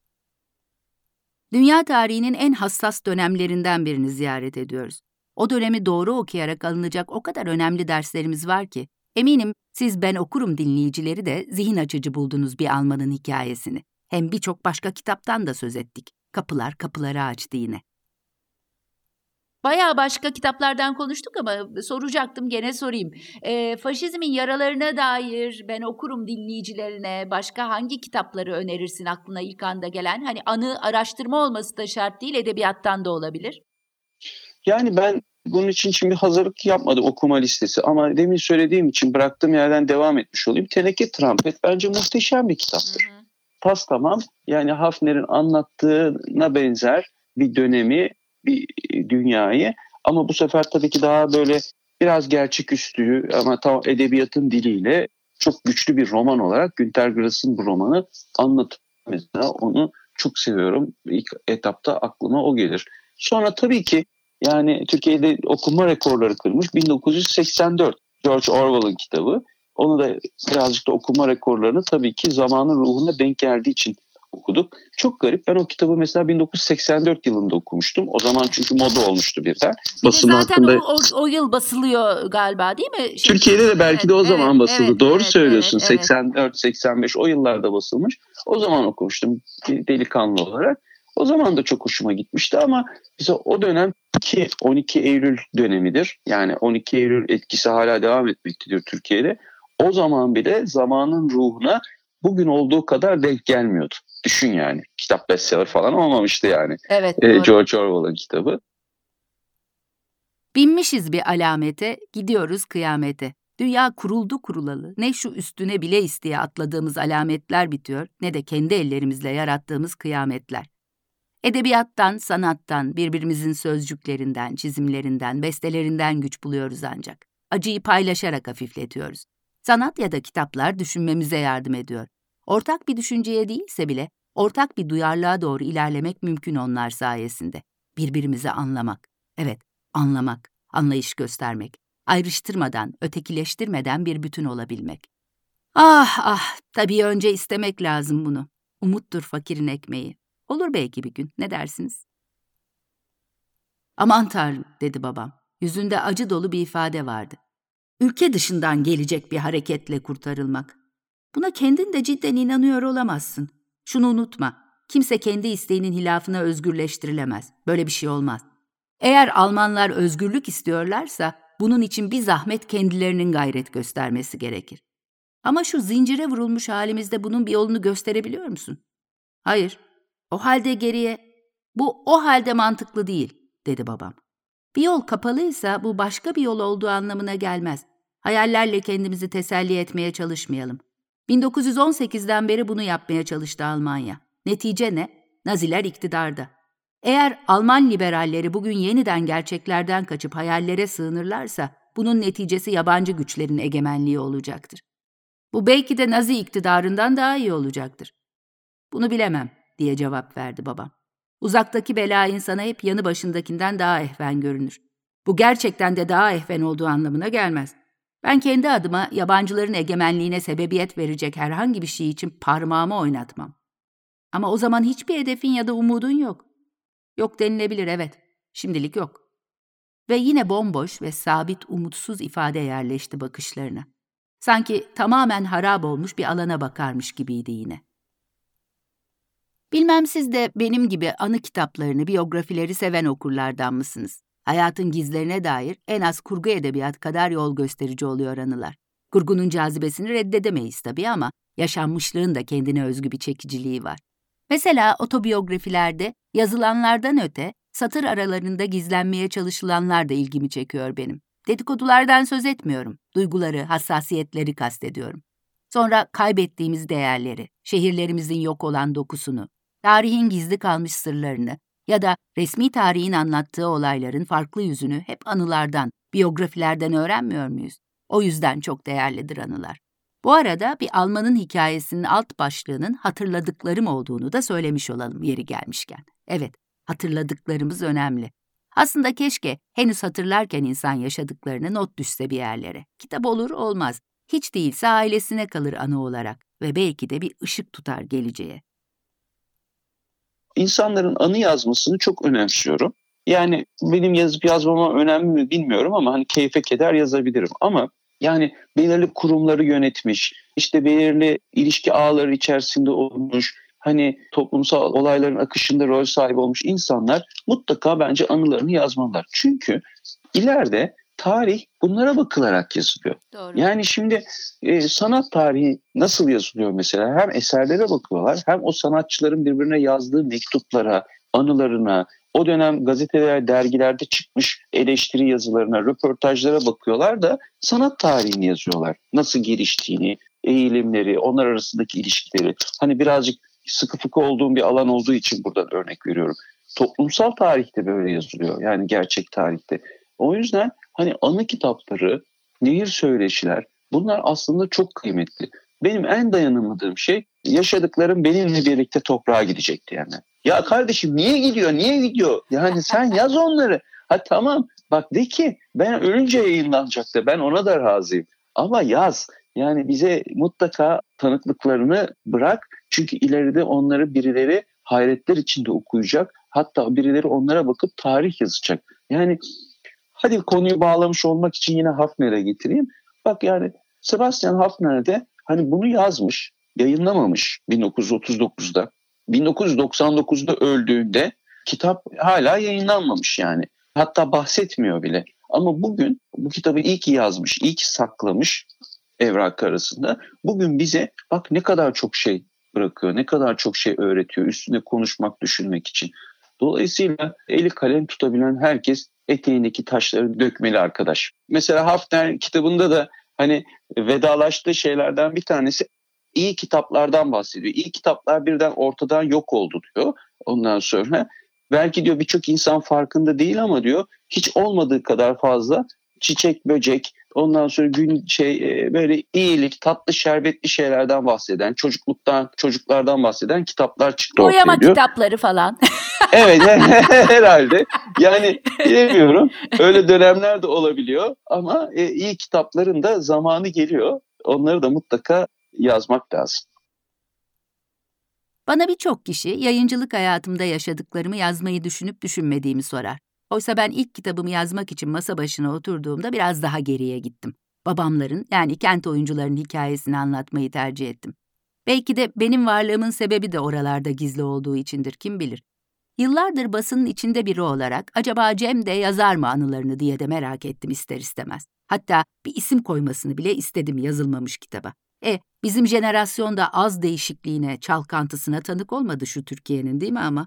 Dünya tarihinin en hassas dönemlerinden birini ziyaret ediyoruz. O dönemi doğru okuyarak alınacak o kadar önemli derslerimiz var ki, eminim siz Ben Okurum dinleyicileri de zihin açıcı buldunuz Bir Almanın Hikayesini. Hem birçok başka kitaptan da söz ettik. Kapılar kapıları açtı yine. Bayağı başka kitaplardan konuştuk ama soracaktım, gene sorayım. E, faşizmin yaralarına dair Ben Okurum dinleyicilerine başka hangi kitapları önerirsin aklına ilk anda gelen? Hani anı, araştırma olması da şart değil, edebiyattan da olabilir. Yani ben bunun için şimdi hazırlık yapmadım, okuma listesi, ama demin söylediğim için bıraktığım yerden devam etmiş olayım. Teneke Trampet bence muhteşem bir kitaptır. Hı hı. Tas tamam, yani Haffner'in anlattığına benzer bir dönemi, bir dünyayı, ama bu sefer tabii ki daha böyle biraz gerçeküstü ama tam edebiyatın diliyle çok güçlü bir roman olarak Günter Grass'ın bu romanı anlatıyor. Mesela onu çok seviyorum. İlk etapta aklıma o gelir. Sonra tabii ki yani Türkiye'de okuma rekorları kırmış bin dokuz yüz seksen dört George Orwell'ın kitabı. Onu da birazcık da okuma rekorlarını tabii ki zamanın ruhuna denk geldiği için okuduk. Çok garip. Ben o kitabı mesela bin dokuz yüz seksen dört yılında okumuştum. O zaman çünkü moda olmuştu birden. Basın zaten hakkında... o, o, o yıl basılıyor galiba, değil mi? Şey... Türkiye'de de belki evet, de o zaman evet, basıldı. Evet, Doğru evet, söylüyorsun. Evet, seksen dört seksen beş o yıllarda basılmış. O zaman okumuştum delikanlı olarak. O zaman da çok hoşuma gitmişti ama bize o dönem ki on iki Eylül dönemidir. Yani on iki Eylül etkisi hala devam etmektedir Türkiye'de. o zaman bile zamanın ruhuna bugün olduğu kadar denk gelmiyordu. Düşün yani. Kitap bestseller falan olmamıştı yani. Evet, Ee, doğru. George Orwell'ın kitabı. Binmişiz bir alamete, gidiyoruz kıyamete. Dünya kuruldu kurulalı. Ne şu üstüne bile isteye atladığımız alametler bitiyor, ne de kendi ellerimizle yarattığımız kıyametler. Edebiyattan, sanattan, birbirimizin sözcüklerinden, çizimlerinden, bestelerinden güç buluyoruz ancak. Acıyı paylaşarak hafifletiyoruz. Sanat ya da kitaplar düşünmemize yardım ediyor. Ortak bir düşünceye değilse bile, ortak bir duyarlılığa doğru ilerlemek mümkün onlar sayesinde. Birbirimizi anlamak. Evet, anlamak, anlayış göstermek. Ayrıştırmadan, ötekileştirmeden bir bütün olabilmek. Ah ah, tabii önce istemek lazım bunu. Umuttur fakirin ekmeği. Olur belki bir gün, ne dersiniz? Aman Tanrım, dedi babam. Yüzünde acı dolu bir ifade vardı. Ülke dışından gelecek bir hareketle kurtarılmak. Buna kendin de cidden inanıyor olamazsın. Şunu unutma, kimse kendi isteğinin hilafına özgürleştirilemez. Böyle bir şey olmaz. Eğer Almanlar özgürlük istiyorlarsa, bunun için bir zahmet kendilerinin gayret göstermesi gerekir. Ama şu zincire vurulmuş halimizde bunun bir yolunu gösterebiliyor musun? Hayır. O halde geriye, bu o halde mantıklı değil, dedi babam. Bir yol kapalıysa bu başka bir yol olduğu anlamına gelmez. Hayallerle kendimizi teselli etmeye çalışmayalım. bin dokuz yüz on sekizden beri bunu yapmaya çalıştı Almanya. Netice ne? Naziler iktidarda. Eğer Alman liberalleri bugün yeniden gerçeklerden kaçıp hayallere sığınırlarsa, bunun neticesi yabancı güçlerin egemenliği olacaktır. Bu belki de Nazi iktidarından daha iyi olacaktır. Bunu bilemem, diye cevap verdi babam. Uzaktaki bela insana hep yanı başındakinden daha ehven görünür. Bu gerçekten de daha ehven olduğu anlamına gelmez. Ben kendi adıma yabancıların egemenliğine sebebiyet verecek herhangi bir şey için parmağımı oynatmam. Ama o zaman hiçbir hedefin ya da umudun yok. Yok denilebilir, evet. Şimdilik yok. Ve yine bomboş ve sabit umutsuz ifade yerleşti bakışlarına. Sanki tamamen harap olmuş bir alana bakarmış gibiydi yine. Bilmem siz de benim gibi anı kitaplarını, biyografileri seven okurlardan mısınız? Hayatın gizlerine dair en az kurgu edebiyat kadar yol gösterici oluyor anılar. Kurgunun cazibesini reddedemeyiz tabii ama yaşanmışlığın da kendine özgü bir çekiciliği var. Mesela otobiyografilerde yazılanlardan öte satır aralarında gizlenmeye çalışılanlar da ilgimi çekiyor benim. Dedikodulardan söz etmiyorum, duyguları, hassasiyetleri kastediyorum. Sonra kaybettiğimiz değerleri, şehirlerimizin yok olan dokusunu, tarihin gizli kalmış sırlarını ya da resmi tarihin anlattığı olayların farklı yüzünü hep anılardan, biyografilerden öğrenmiyor muyuz? O yüzden çok değerlidir anılar. Bu arada bir Almanın hikayesinin alt başlığının hatırladıklarım olduğunu da söylemiş olalım yeri gelmişken. Evet, hatırladıklarımız önemli. Aslında keşke henüz hatırlarken insan yaşadıklarını not düşse bir yerlere. Kitap olur olmaz. Hiç değilse ailesine kalır anı olarak ve belki de bir ışık tutar geleceğe. İnsanların anı yazmasını çok önemsiyorum. Yani benim yazıp yazmama önemli mi bilmiyorum ama hani keyfe keder yazabilirim. Ama yani belirli kurumları yönetmiş, işte belirli ilişki ağları içerisinde olmuş, hani toplumsal olayların akışında rol sahibi olmuş insanlar mutlaka bence anılarını yazmalılar. Çünkü ileride tarih bunlara bakılarak yazılıyor. Doğru. Yani şimdi e, sanat tarihi nasıl yazılıyor mesela? Hem eserlere bakıyorlar hem o sanatçıların birbirine yazdığı mektuplara, anılarına, o dönem gazeteler, dergilerde çıkmış eleştiri yazılarına, röportajlara bakıyorlar da sanat tarihini yazıyorlar. Nasıl geliştiğini, eğilimleri, onlar arasındaki ilişkileri. Hani birazcık sıkı fıkı olduğum bir alan olduğu için buradan örnek veriyorum. Toplumsal tarihte böyle yazılıyor. Yani gerçek tarihte. O yüzden hani anı kitapları, nehir söyleşiler bunlar aslında çok kıymetli. Benim en dayanamadığım şey yaşadıklarım benimle birlikte toprağa gidecek diyenler. Ya kardeşim niye gidiyor, niye gidiyor? Yani sen yaz onları. Ha tamam bak de ki ben ölünce yayınlanacak da ben ona da razıyım. Ama yaz. Yani bize mutlaka tanıklıklarını bırak. Çünkü ileride onları birileri hayretler içinde okuyacak. Hatta birileri onlara bakıp tarih yazacak. Yani hadi konuyu bağlamış olmak için yine Hafner'e getireyim. Bak yani Sebastian Hafner de hani bunu yazmış, yayınlamamış bin dokuz yüz otuz dokuzda. bin dokuz yüz doksan dokuzda öldüğünde kitap hala yayınlanmamış yani. Hatta bahsetmiyor bile. Ama bugün bu kitabı iyi ki yazmış, iyi ki saklamış. evrak arasında. Bugün bize bak ne kadar çok şey bırakıyor, ne kadar çok şey öğretiyor üstüne konuşmak, düşünmek için. Dolayısıyla eli kalem tutabilen herkes eteğindeki taşları dökmeli arkadaş. Mesela Hafner kitabında da hani vedalaştığı şeylerden bir tanesi iyi kitaplardan bahsediyor. İyi kitaplar birden ortadan yok oldu diyor. Ondan sonra belki diyor birçok insan farkında değil ama diyor hiç olmadığı kadar fazla çiçek, böcek, ondan sonra gün şey böyle iyilik, tatlı, şerbetli şeylerden bahseden, çocukluktan, çocuklardan bahseden kitaplar çıktı ortaya diyor. Boyama kitapları falan. Evet herhalde. Yani bilemiyorum. Öyle dönemler de olabiliyor ama e, iyi kitapların da zamanı geliyor. Onları da mutlaka yazmak lazım. Bana birçok kişi yayıncılık hayatımda yaşadıklarımı yazmayı düşünüp düşünmediğimi sorar. Oysa ben ilk kitabımı yazmak için masa başına oturduğumda biraz daha geriye gittim. Babamların yani kent oyuncularının hikayesini anlatmayı tercih ettim. Belki de benim varlığımın sebebi de oralarda gizli olduğu içindir, kim bilir. Yıllardır basının içinde biri olarak acaba Cem de yazar mı anılarını diye de merak ettim ister istemez. Hatta bir isim koymasını bile istedim yazılmamış kitaba. E, bizim jenerasyonda az değişikliğine, çalkantısına tanık olmadı şu Türkiye'nin, değil mi ama?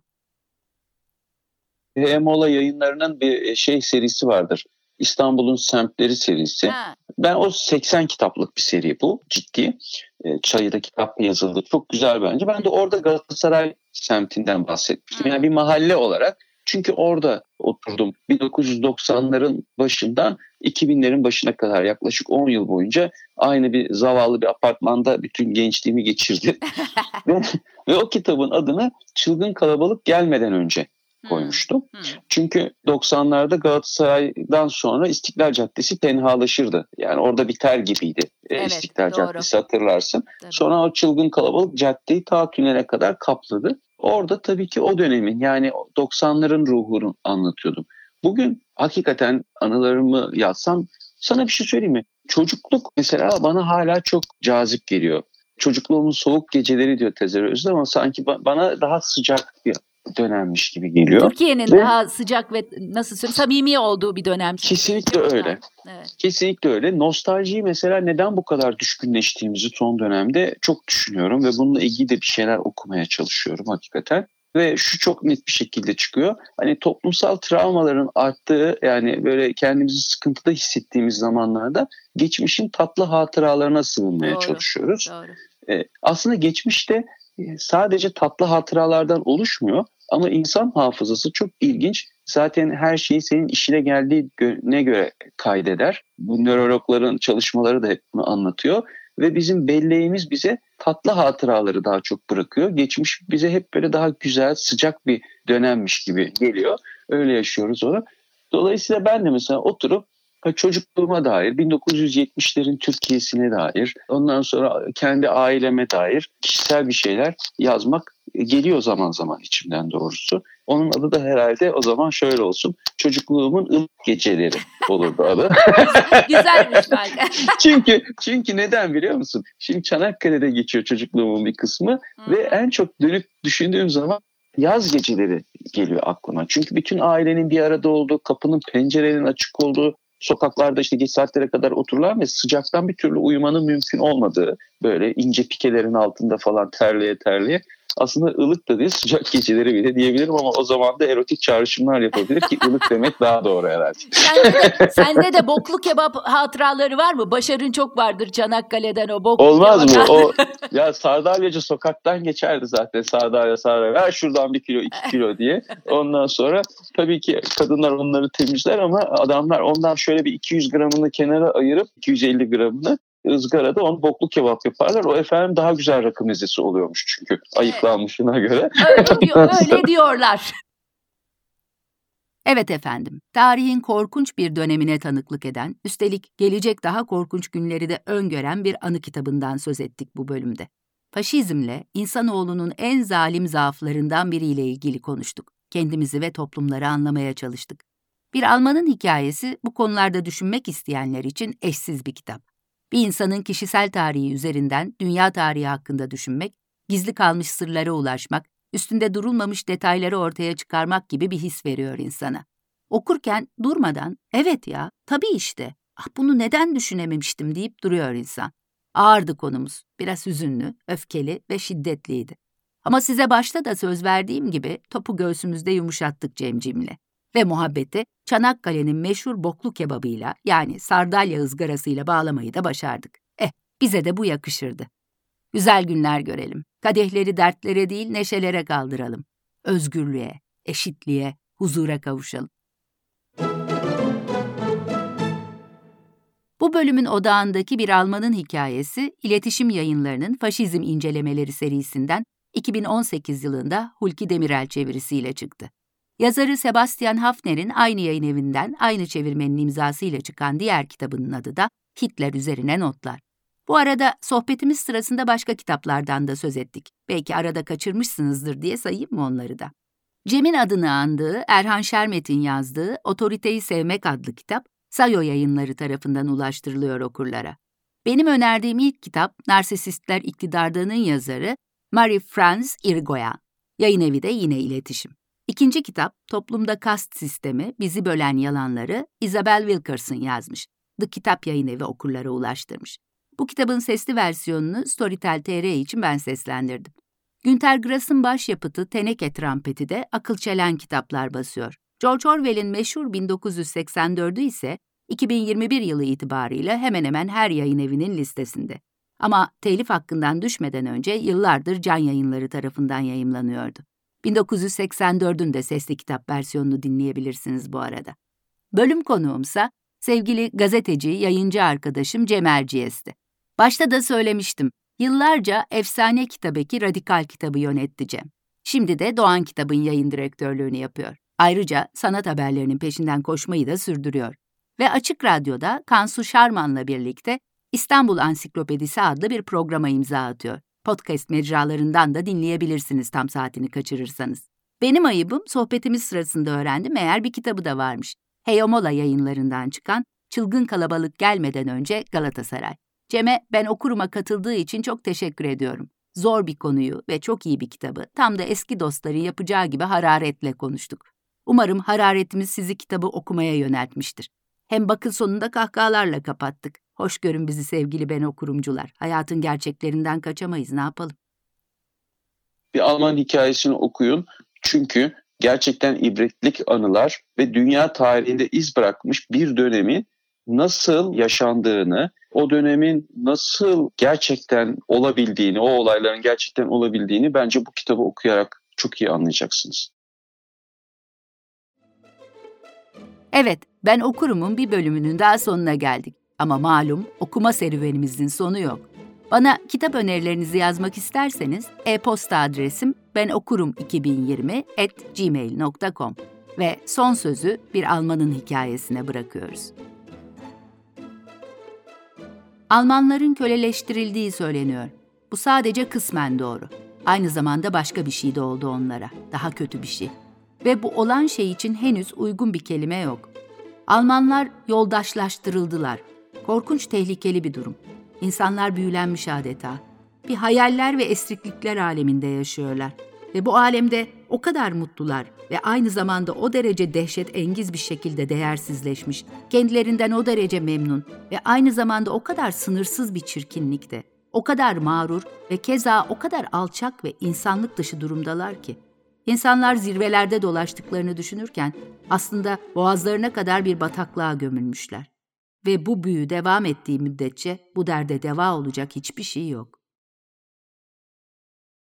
Emola Yayınları'nın bir şey serisi vardır. İstanbul'un Semtleri serisi. Ha. Ben o seksen kitaplık bir seri bu. Ciddi. Çayı'da kitap yazıldı. Çok güzel bence. Ben de orada Galatasaray semtinden bahsetmiştim. Ha. Yani bir mahalle olarak. Çünkü orada oturdum. bin dokuz yüz doksanların başından iki binlerin başına kadar yaklaşık on yıl boyunca aynı bir zavallı bir apartmanda bütün gençliğimi geçirdim. ve, ve o kitabın adını Çılgın Kalabalık Gelmeden Önce koymuştum. Hmm. Çünkü doksanlarda Galatasaray'dan sonra İstiklal Caddesi tenhalaşırdı. Yani orada biter gibiydi. Evet, İstiklal doğru. Caddesi hatırlarsın. Tabii. Sonra o çılgın kalabalık caddeyi ta tünele kadar kapladı. Orada tabii ki o dönemin yani doksanların ruhunu anlatıyordum. Bugün hakikaten anılarımı yazsam sana bir şey söyleyeyim mi? Çocukluk mesela bana hala çok cazip geliyor. Çocukluğumun soğuk geceleri diyor Tezer Özde ama sanki bana daha sıcak bir dönemmiş gibi geliyor. Türkiye'nin ve daha sıcak ve nasıl söyleyeyim samimi olduğu bir dönem. Kesinlikle öyle. Evet. Kesinlikle öyle. Nostaljiyi mesela neden bu kadar düşkünleştiğimizi son dönemde çok düşünüyorum ve bununla ilgili de bir şeyler okumaya çalışıyorum hakikaten. Ve şu çok net bir şekilde çıkıyor. Hani toplumsal travmaların arttığı yani böyle kendimizi sıkıntıda hissettiğimiz zamanlarda geçmişin tatlı hatıralarına sığınmaya doğru, çalışıyoruz. Doğru. Ee, aslında geçmişte sadece tatlı hatıralardan oluşmuyor. Ama insan hafızası çok ilginç. Zaten her şeyi senin işine geldiğine göre kaydeder. Bu nörologların çalışmaları da hep bunu anlatıyor. Ve bizim belleğimiz bize tatlı hatıraları daha çok bırakıyor. Geçmiş bize hep böyle daha güzel, sıcak bir dönemmiş gibi geliyor. Öyle yaşıyoruz onu. Dolayısıyla ben de mesela oturup çocukluğuma dair, bin dokuz yüz yetmişlerin Türkiye'sine dair, ondan sonra kendi aileme dair kişisel bir şeyler yazmak geliyor zaman zaman içimden doğrusu. Onun adı da herhalde o zaman şöyle olsun. Çocukluğumun ılık geceleri olurdu adı. Güzelmiş bence. çünkü çünkü neden biliyor musun? Şimdi Çanakkale'de geçiyor çocukluğumun bir kısmı hmm. ve en çok dönüp düşündüğüm zaman yaz geceleri geliyor aklıma. Çünkü bütün ailenin bir arada olduğu, kapının pencerenin açık olduğu, sokaklarda işte geç saatlere kadar otururlar ve sıcaktan bir türlü uyumanın mümkün olmadığı böyle ince pikelerin altında falan terleye terleye aslında ılık da değil sıcak geceleri bile diyebilirim ama o zaman da erotik çağrışımlar yapabilir ki ılık demek daha doğru herhalde. Sende de, sende de boklu kebap hatıraları var mı? Başarın çok vardır Çanakkale'den o boklu Olmaz kebap. mı? O, ya Sardalyacı sokaktan geçerdi zaten Sardalya Sardalya. Ver şuradan bir kilo iki kilo diye. Ondan sonra tabii ki kadınlar onları temizler ama adamlar ondan şöyle bir iki yüz gramını kenara ayırıp iki yüz elli gramını ızgarada onu boklu kebap yaparlar. O efendim daha güzel rakı mezesi oluyormuş çünkü ayıklanmışına göre. Öyle, diyor, öyle diyorlar. Evet efendim, tarihin korkunç bir dönemine tanıklık eden, üstelik gelecek daha korkunç günleri de öngören bir anı kitabından söz ettik bu bölümde. Faşizmle, insanoğlunun en zalim zaaflarından biriyle ilgili konuştuk. Kendimizi ve toplumları anlamaya çalıştık. Bir Almanın hikayesi bu konularda düşünmek isteyenler için eşsiz bir kitap. Bir insanın kişisel tarihi üzerinden dünya tarihi hakkında düşünmek, gizli kalmış sırlara ulaşmak, üstünde durulmamış detayları ortaya çıkarmak gibi bir his veriyor insana. Okurken durmadan, evet ya, tabii işte, Ah, bunu neden düşünememiştim deyip duruyor insan. Ağırdı konumuz, biraz hüzünlü, öfkeli ve şiddetliydi. Ama size başta da söz verdiğim gibi topu göğsümüzde yumuşattık Cemcim'le. Ve muhabbeti Çanakkale'nin meşhur boklu kebabıyla, yani sardalya ızgarasıyla bağlamayı da başardık. Eh, bize de bu yakışırdı. Güzel günler görelim. Kadehleri dertlere değil neşelere kaldıralım. Özgürlüğe, eşitliğe, huzura kavuşalım. Bu bölümün odağındaki bir Almanın hikayesi, İletişim Yayınları'nın Faşizm İncelemeleri serisinden iki bin on sekiz yılında Hulki Demirel çevirisiyle çıktı. Yazarı Sebastian Haffner'in aynı yayın evinden aynı çevirmenin imzasıyla çıkan diğer kitabının adı da Hitler üzerine notlar. Bu arada sohbetimiz sırasında başka kitaplardan da söz ettik. Belki arada kaçırmışsınızdır diye sayayım mı onları da? Cem'in adını andığı, Erhan Şermet'in yazdığı Otoriteyi Sevmek adlı kitap, Sayo Yayınları tarafından ulaştırılıyor okurlara. Benim önerdiğim ilk kitap, Narsisistler İktidar'danın yazarı Marie-France Irigoyen. Yayın evi de yine İletişim. İkinci kitap, Toplumda Kast Sistemi, Bizi Bölen Yalanları, Isabel Wilkerson yazmış. The Kitap Yayın Evi okurlara ulaştırmış. Bu kitabın sesli versiyonunu Storytel nokta tr için ben seslendirdim. Günter Grass'ın başyapıtı Teneke Trampeti de akıl çelen kitaplar basıyor. George Orwell'in meşhur bin dokuz yüz seksen dördü ise iki bin yirmi bir yılı itibarıyla hemen hemen her yayın evinin listesinde. Ama telif hakkından düşmeden önce yıllardır Can Yayınları tarafından yayımlanıyordu. bin dokuz yüz seksen dördün de sesli kitap versiyonunu dinleyebilirsiniz bu arada. Bölüm konuğumsa sevgili gazeteci, yayıncı arkadaşım Cem Erciyes'ti. Başta da söylemiştim, yıllarca Efsane Kitabeki Radikal kitabı yönetti Cem. Şimdi de Doğan Kitab'ın yayın direktörlüğünü yapıyor. Ayrıca sanat haberlerinin peşinden koşmayı da sürdürüyor. Ve Açık Radyo'da Kansu Şarman'la birlikte İstanbul Ansiklopedisi adlı bir programa imza atıyor. Podcast mecralarından da dinleyebilirsiniz tam saatini kaçırırsanız. Benim ayıbım, sohbetimiz sırasında öğrendim meğer bir kitabı da varmış. Heyomola Yayınlarından çıkan Çılgın Kalabalık gelmeden önce Galatasaray. Cem'e ben okuruma katıldığı için çok teşekkür ediyorum. Zor bir konuyu ve çok iyi bir kitabı tam da eski dostların yapacağı gibi hararetle konuştuk. Umarım hararetimiz sizi kitabı okumaya yöneltmiştir. Hem bakın sonunda kahkahalarla kapattık. Hoş görün bizi sevgili ben okurumcular. Hayatın gerçeklerinden kaçamayız, ne yapalım? Bir Alman hikayesini okuyun. Çünkü gerçekten ibretlik anılar ve dünya tarihinde iz bırakmış bir dönemin nasıl yaşandığını, o dönemin nasıl gerçekten olabildiğini, o olayların gerçekten olabildiğini bence bu kitabı okuyarak çok iyi anlayacaksınız. Evet, ben okurumun bir bölümünün daha sonuna geldik. Ama malum okuma serüvenimizin sonu yok. Bana kitap önerilerinizi yazmak isterseniz e-posta adresim benokurum iki bin yirmi at gmail nokta com ve son sözü bir Almanın hikayesine bırakıyoruz. Almanların köleleştirildiği söyleniyor. Bu sadece kısmen doğru. Aynı zamanda başka bir şey de oldu onlara, daha kötü bir şey. Ve bu olan şey için henüz uygun bir kelime yok. Almanlar yoldaşlaştırıldılar. Korkunç, tehlikeli bir durum. İnsanlar büyülenmiş adeta. Bir hayaller ve esriklikler aleminde yaşıyorlar. Ve bu alemde o kadar mutlular ve aynı zamanda o derece dehşetengiz bir şekilde değersizleşmiş, kendilerinden o derece memnun ve aynı zamanda o kadar sınırsız bir çirkinlikte, o kadar mağrur ve keza o kadar alçak ve insanlık dışı durumdalar ki, İnsanlar zirvelerde dolaştıklarını düşünürken aslında boğazlarına kadar bir bataklığa gömülmüşler. Ve bu büyü devam ettiği müddetçe bu derde deva olacak hiçbir şey yok.